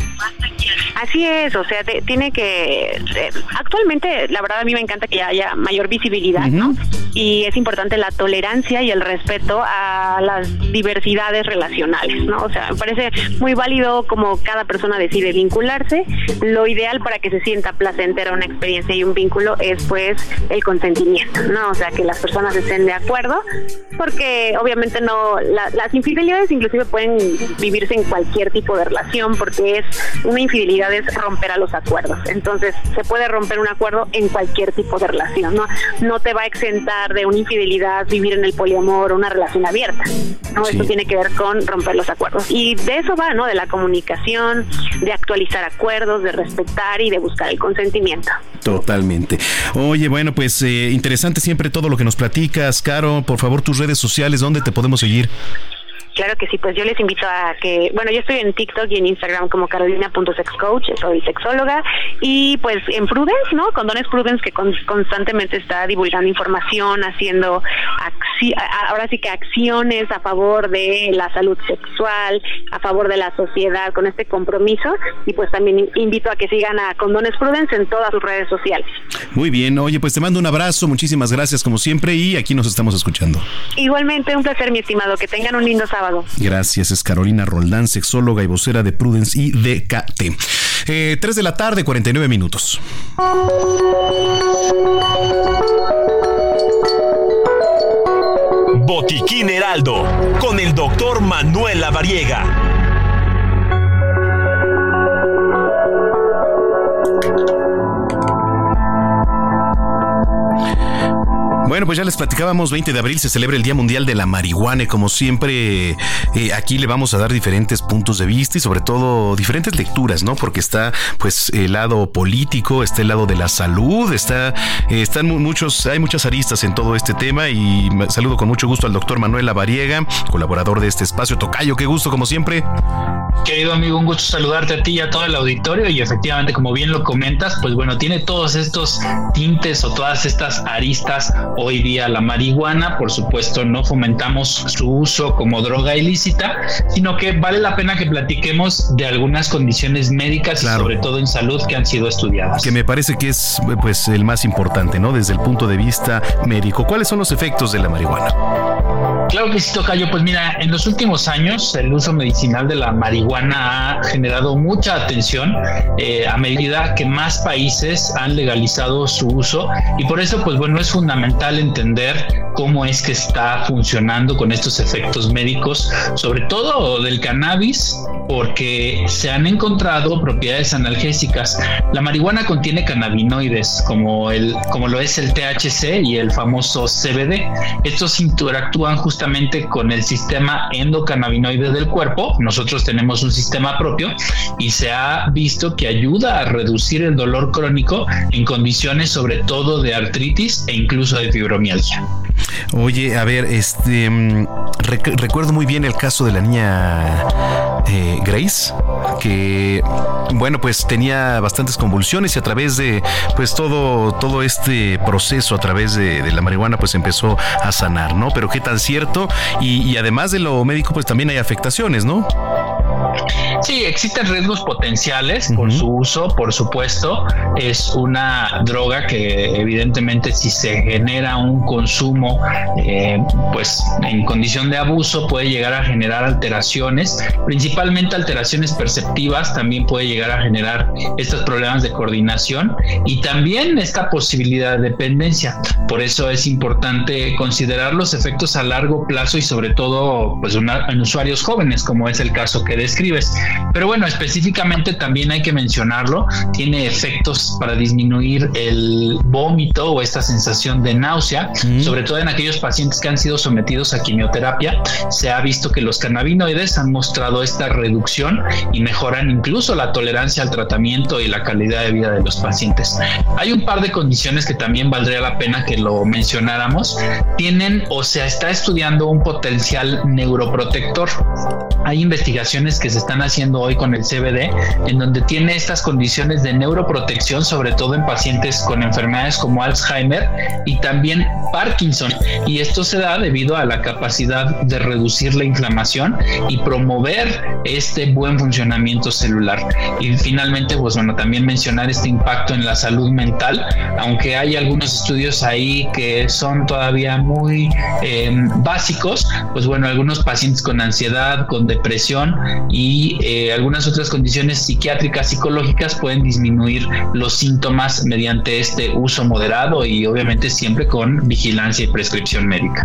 Así es, o sea, te, tiene que... Eh, actualmente, la verdad, a mí me encanta que haya mayor visibilidad, uh-huh. ¿no? Y es importante la tolerancia y el respeto a las diversidades relacionales, ¿no? O sea, me parece muy válido como cada persona decide vincularse. Lo ideal para que se sienta placentera una experiencia y un vínculo es, pues, el consentimiento, ¿no? O sea, que las personas estén de acuerdo, porque obviamente no... La, las infidelidades inclusive pueden vivirse en cualquier tipo de relación, porque es una infidelidad es romper a los acuerdos. Entonces, se puede romper un acuerdo en cualquier tipo de relación, ¿no? No te va a exentar de una infidelidad vivir en el poliamor o una relación abierta, ¿no? Sí. Esto tiene que ver con romper los acuerdos. Y de eso va, ¿no? De la comunicación, de actualizar acuerdos, de respetar y de buscar el consentimiento. Totalmente. Oye, bueno, pues eh, interesante siempre todo lo que nos platicas, Caro. Por favor, tus redes sociales, ¿dónde te podemos seguir? Claro que sí, pues yo les invito a que, bueno, yo estoy en TikTok y en Instagram como carolina punto sex coach, soy sexóloga, y pues en Prudence, ¿no? Condones Prudence, que con, constantemente está divulgando información, haciendo acci- ahora sí que acciones a favor de la salud sexual, a favor de la sociedad, con este compromiso, y pues también invito a que sigan a Condones Prudence en todas sus redes sociales. Muy bien, oye, pues te mando un abrazo, muchísimas gracias como siempre, y aquí nos estamos escuchando. Igualmente, un placer, mi estimado, que tengan un lindo sábado. Gracias, es Carolina Roldán, sexóloga y vocera de Prudence y D K T. Eh, tres de la tarde, cuarenta y nueve minutos. Botiquín Heraldo, con el doctor Manuel Lavariega. Bueno, pues ya les platicábamos, veinte de abril se celebra el Día Mundial de la Marihuana, y como siempre eh, aquí le vamos a dar diferentes puntos de vista y sobre todo diferentes lecturas, ¿no? Porque está pues el lado político, está el lado de la salud, está eh, están muchos, hay muchas aristas en todo este tema, y saludo con mucho gusto al doctor Manuel Lavariega, colaborador de este espacio. Tocayo, qué gusto como siempre. Querido amigo, un gusto saludarte a ti y a todo el auditorio, y efectivamente, como bien lo comentas, pues bueno, tiene todos estos tintes o todas estas aristas hoy día la marihuana. Por supuesto, no fomentamos su uso como droga ilícita, sino que vale la pena que platiquemos de algunas condiciones médicas, claro, y sobre todo en salud, que han sido estudiadas. Que me parece que es pues el más importante, ¿no? Desde el punto de vista médico. ¿Cuáles son los efectos de la marihuana? Claro que sí, Tocayo. Pues mira, en los últimos años el uso medicinal de la marihuana ha generado mucha atención eh, a medida que más países han legalizado su uso, y por eso pues bueno, es fundamental entender cómo es que está funcionando con estos efectos médicos, sobre todo del cannabis, porque se han encontrado propiedades analgésicas. La marihuana contiene cannabinoides como el como lo es el T H C y el famoso C B D. Estos interactúan justamente con el sistema endocannabinoide del cuerpo. Nosotros tenemos un sistema propio y se ha visto que ayuda a reducir el dolor crónico en condiciones sobre todo de artritis e incluso de fibromialgia. Oye, a ver, este rec- recuerdo muy bien el caso de la niña eh, Grace. que, bueno, pues tenía bastantes convulsiones y a través de, pues todo, todo este proceso a través de, de la marihuana, pues empezó a sanar, ¿no? Pero qué tan cierto, y, y además de lo médico, pues también hay afectaciones, ¿no? Sí, existen riesgos potenciales por uh-huh. su uso, por supuesto. Es una droga que evidentemente si se genera un consumo eh, pues en condición de abuso puede llegar a generar alteraciones, principalmente alteraciones perceptivas, también puede llegar a generar estos problemas de coordinación y también esta posibilidad de dependencia. Por eso es importante considerar los efectos a largo plazo y sobre todo pues una, en usuarios jóvenes, como es el caso que describes. Pero bueno, específicamente también hay que mencionarlo, tiene efectos para disminuir el vómito o esta sensación de náusea, mm. sobre todo en aquellos pacientes que han sido sometidos a quimioterapia. Se ha visto que los cannabinoides han mostrado esta reducción y mejoran incluso la tolerancia al tratamiento y la calidad de vida de los pacientes. Hay un par de condiciones que también valdría la pena que lo mencionáramos. Tienen o se está estudiando un potencial neuroprotector. Hay investigaciones que se están haciendo hoy con el C B D, en donde tiene estas condiciones de neuroprotección, sobre todo en pacientes con enfermedades como Alzheimer y también Parkinson. Y esto se da debido a la capacidad de reducir la inflamación y promover este buen funcionamiento celular. Y finalmente, pues bueno, también mencionar este impacto en la salud mental, aunque hay algunos estudios ahí que son todavía muy eh, básicos, pues bueno, algunos pacientes con ansiedad, con depresión y eh, algunas otras condiciones psiquiátricas, psicológicas pueden disminuir los síntomas mediante este uso moderado y obviamente siempre con vigilancia y prescripción médica.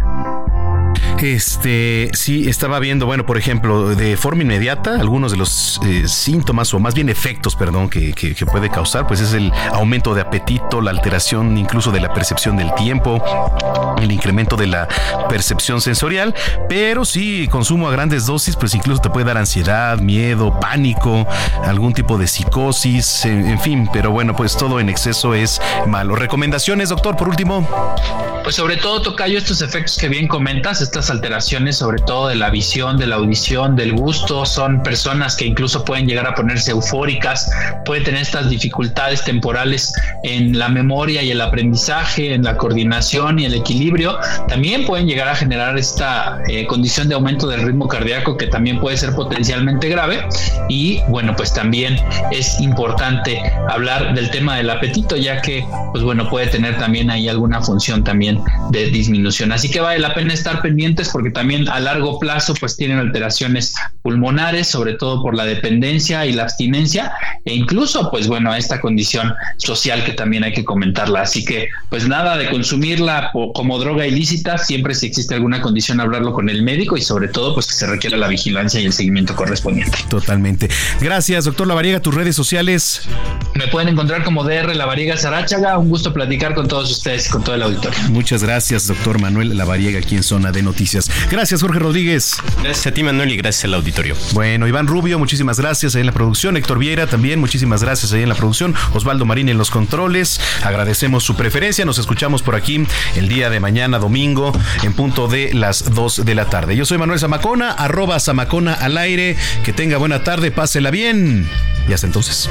Este, sí, estaba viendo, bueno, por ejemplo, de forma inmediata, algunos de los eh, síntomas, o más bien efectos, perdón, que, que, que puede causar, pues es el aumento de apetito, la alteración incluso de la percepción del tiempo, el incremento de la percepción sensorial, pero sí, consumo a grandes dosis, pues incluso te puede dar ansiedad, miedo, pánico, algún tipo de psicosis, en, en fin, pero bueno, pues todo en exceso es malo. ¿Recomendaciones, doctor, por último? Pues sobre todo, tocayo, estos efectos que bien comentas, estas alteraciones sobre todo de la visión, de la audición, del gusto, son personas que incluso pueden llegar a ponerse eufóricas, pueden tener estas dificultades temporales en la memoria y el aprendizaje, en la coordinación y el equilibrio. También pueden llegar a generar esta eh, condición de aumento del ritmo cardíaco que también puede ser potencialmente grave. Y bueno, pues también es importante hablar del tema del apetito, ya que pues bueno, puede tener también ahí alguna función también de disminución. Así que vale la pena estar pendientes porque también a largo plazo pues tienen alteraciones pulmonares, sobre todo por la dependencia y la abstinencia, e incluso pues bueno, esta condición social que también hay que comentarla. Así que pues nada de consumirla como droga ilícita, siempre si existe alguna condición hablarlo con el médico y sobre todo pues que se requiera la vigilancia y el seguimiento correspondiente. Totalmente. Gracias, doctor Lavariega. Tus redes sociales. Me pueden encontrar como D R Lavariega Saráchaga. Un gusto platicar con todos ustedes y con todo el auditorio. Muchas gracias, doctor Manuel Lavariega, aquí en Zona de Noticias. Gracias, Jorge Rodríguez. Gracias a ti, Manuel, y gracias al auditorio. Bueno, Iván Rubio, muchísimas gracias ahí en la producción. Héctor Vieira también, muchísimas gracias ahí en la producción. Osvaldo Marín en los controles. Agradecemos su preferencia. Nos escuchamos por aquí el día de mañana, domingo, en punto de las dos de la tarde. Yo soy Manuel Zamacona, arroba Zamacona al aire. Que tenga buena tarde, pásela bien. Y hasta entonces.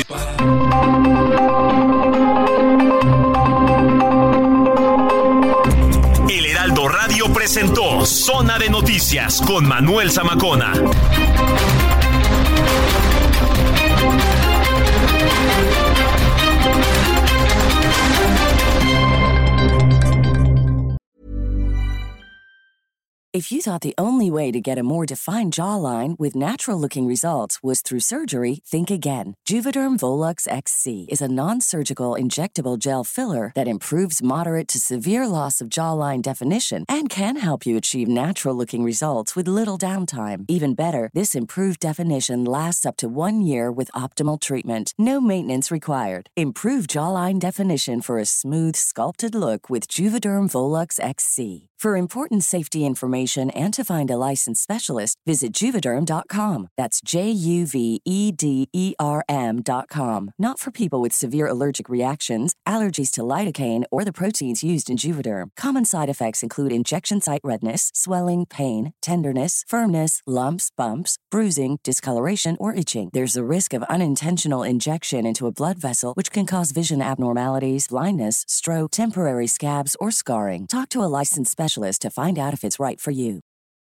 El Heraldo Radio presentó Zona de Noticias con Manuel Zamacona. If you thought the only way to get a more defined jawline with natural-looking results was through surgery, think again. Juvederm Volux X C is a non-surgical injectable gel filler that improves moderate to severe loss of jawline definition and can help you achieve natural-looking results with little downtime. Even better, this improved definition lasts up to one year with optimal treatment. No maintenance required. Improve jawline definition for a smooth, sculpted look with Juvederm Volux X C. For important safety information and to find a licensed specialist, visit Juvederm dot com. That's J U V E D E R M dot com. Not for people with severe allergic reactions, allergies to lidocaine, or the proteins used in Juvederm. Common side effects include injection site redness, swelling, pain, tenderness, firmness, lumps, bumps, bruising, discoloration, or itching. There's a risk of unintentional injection into a blood vessel, which can cause vision abnormalities, blindness, stroke, temporary scabs, or scarring. Talk to a licensed specialist to find out if it's right for you.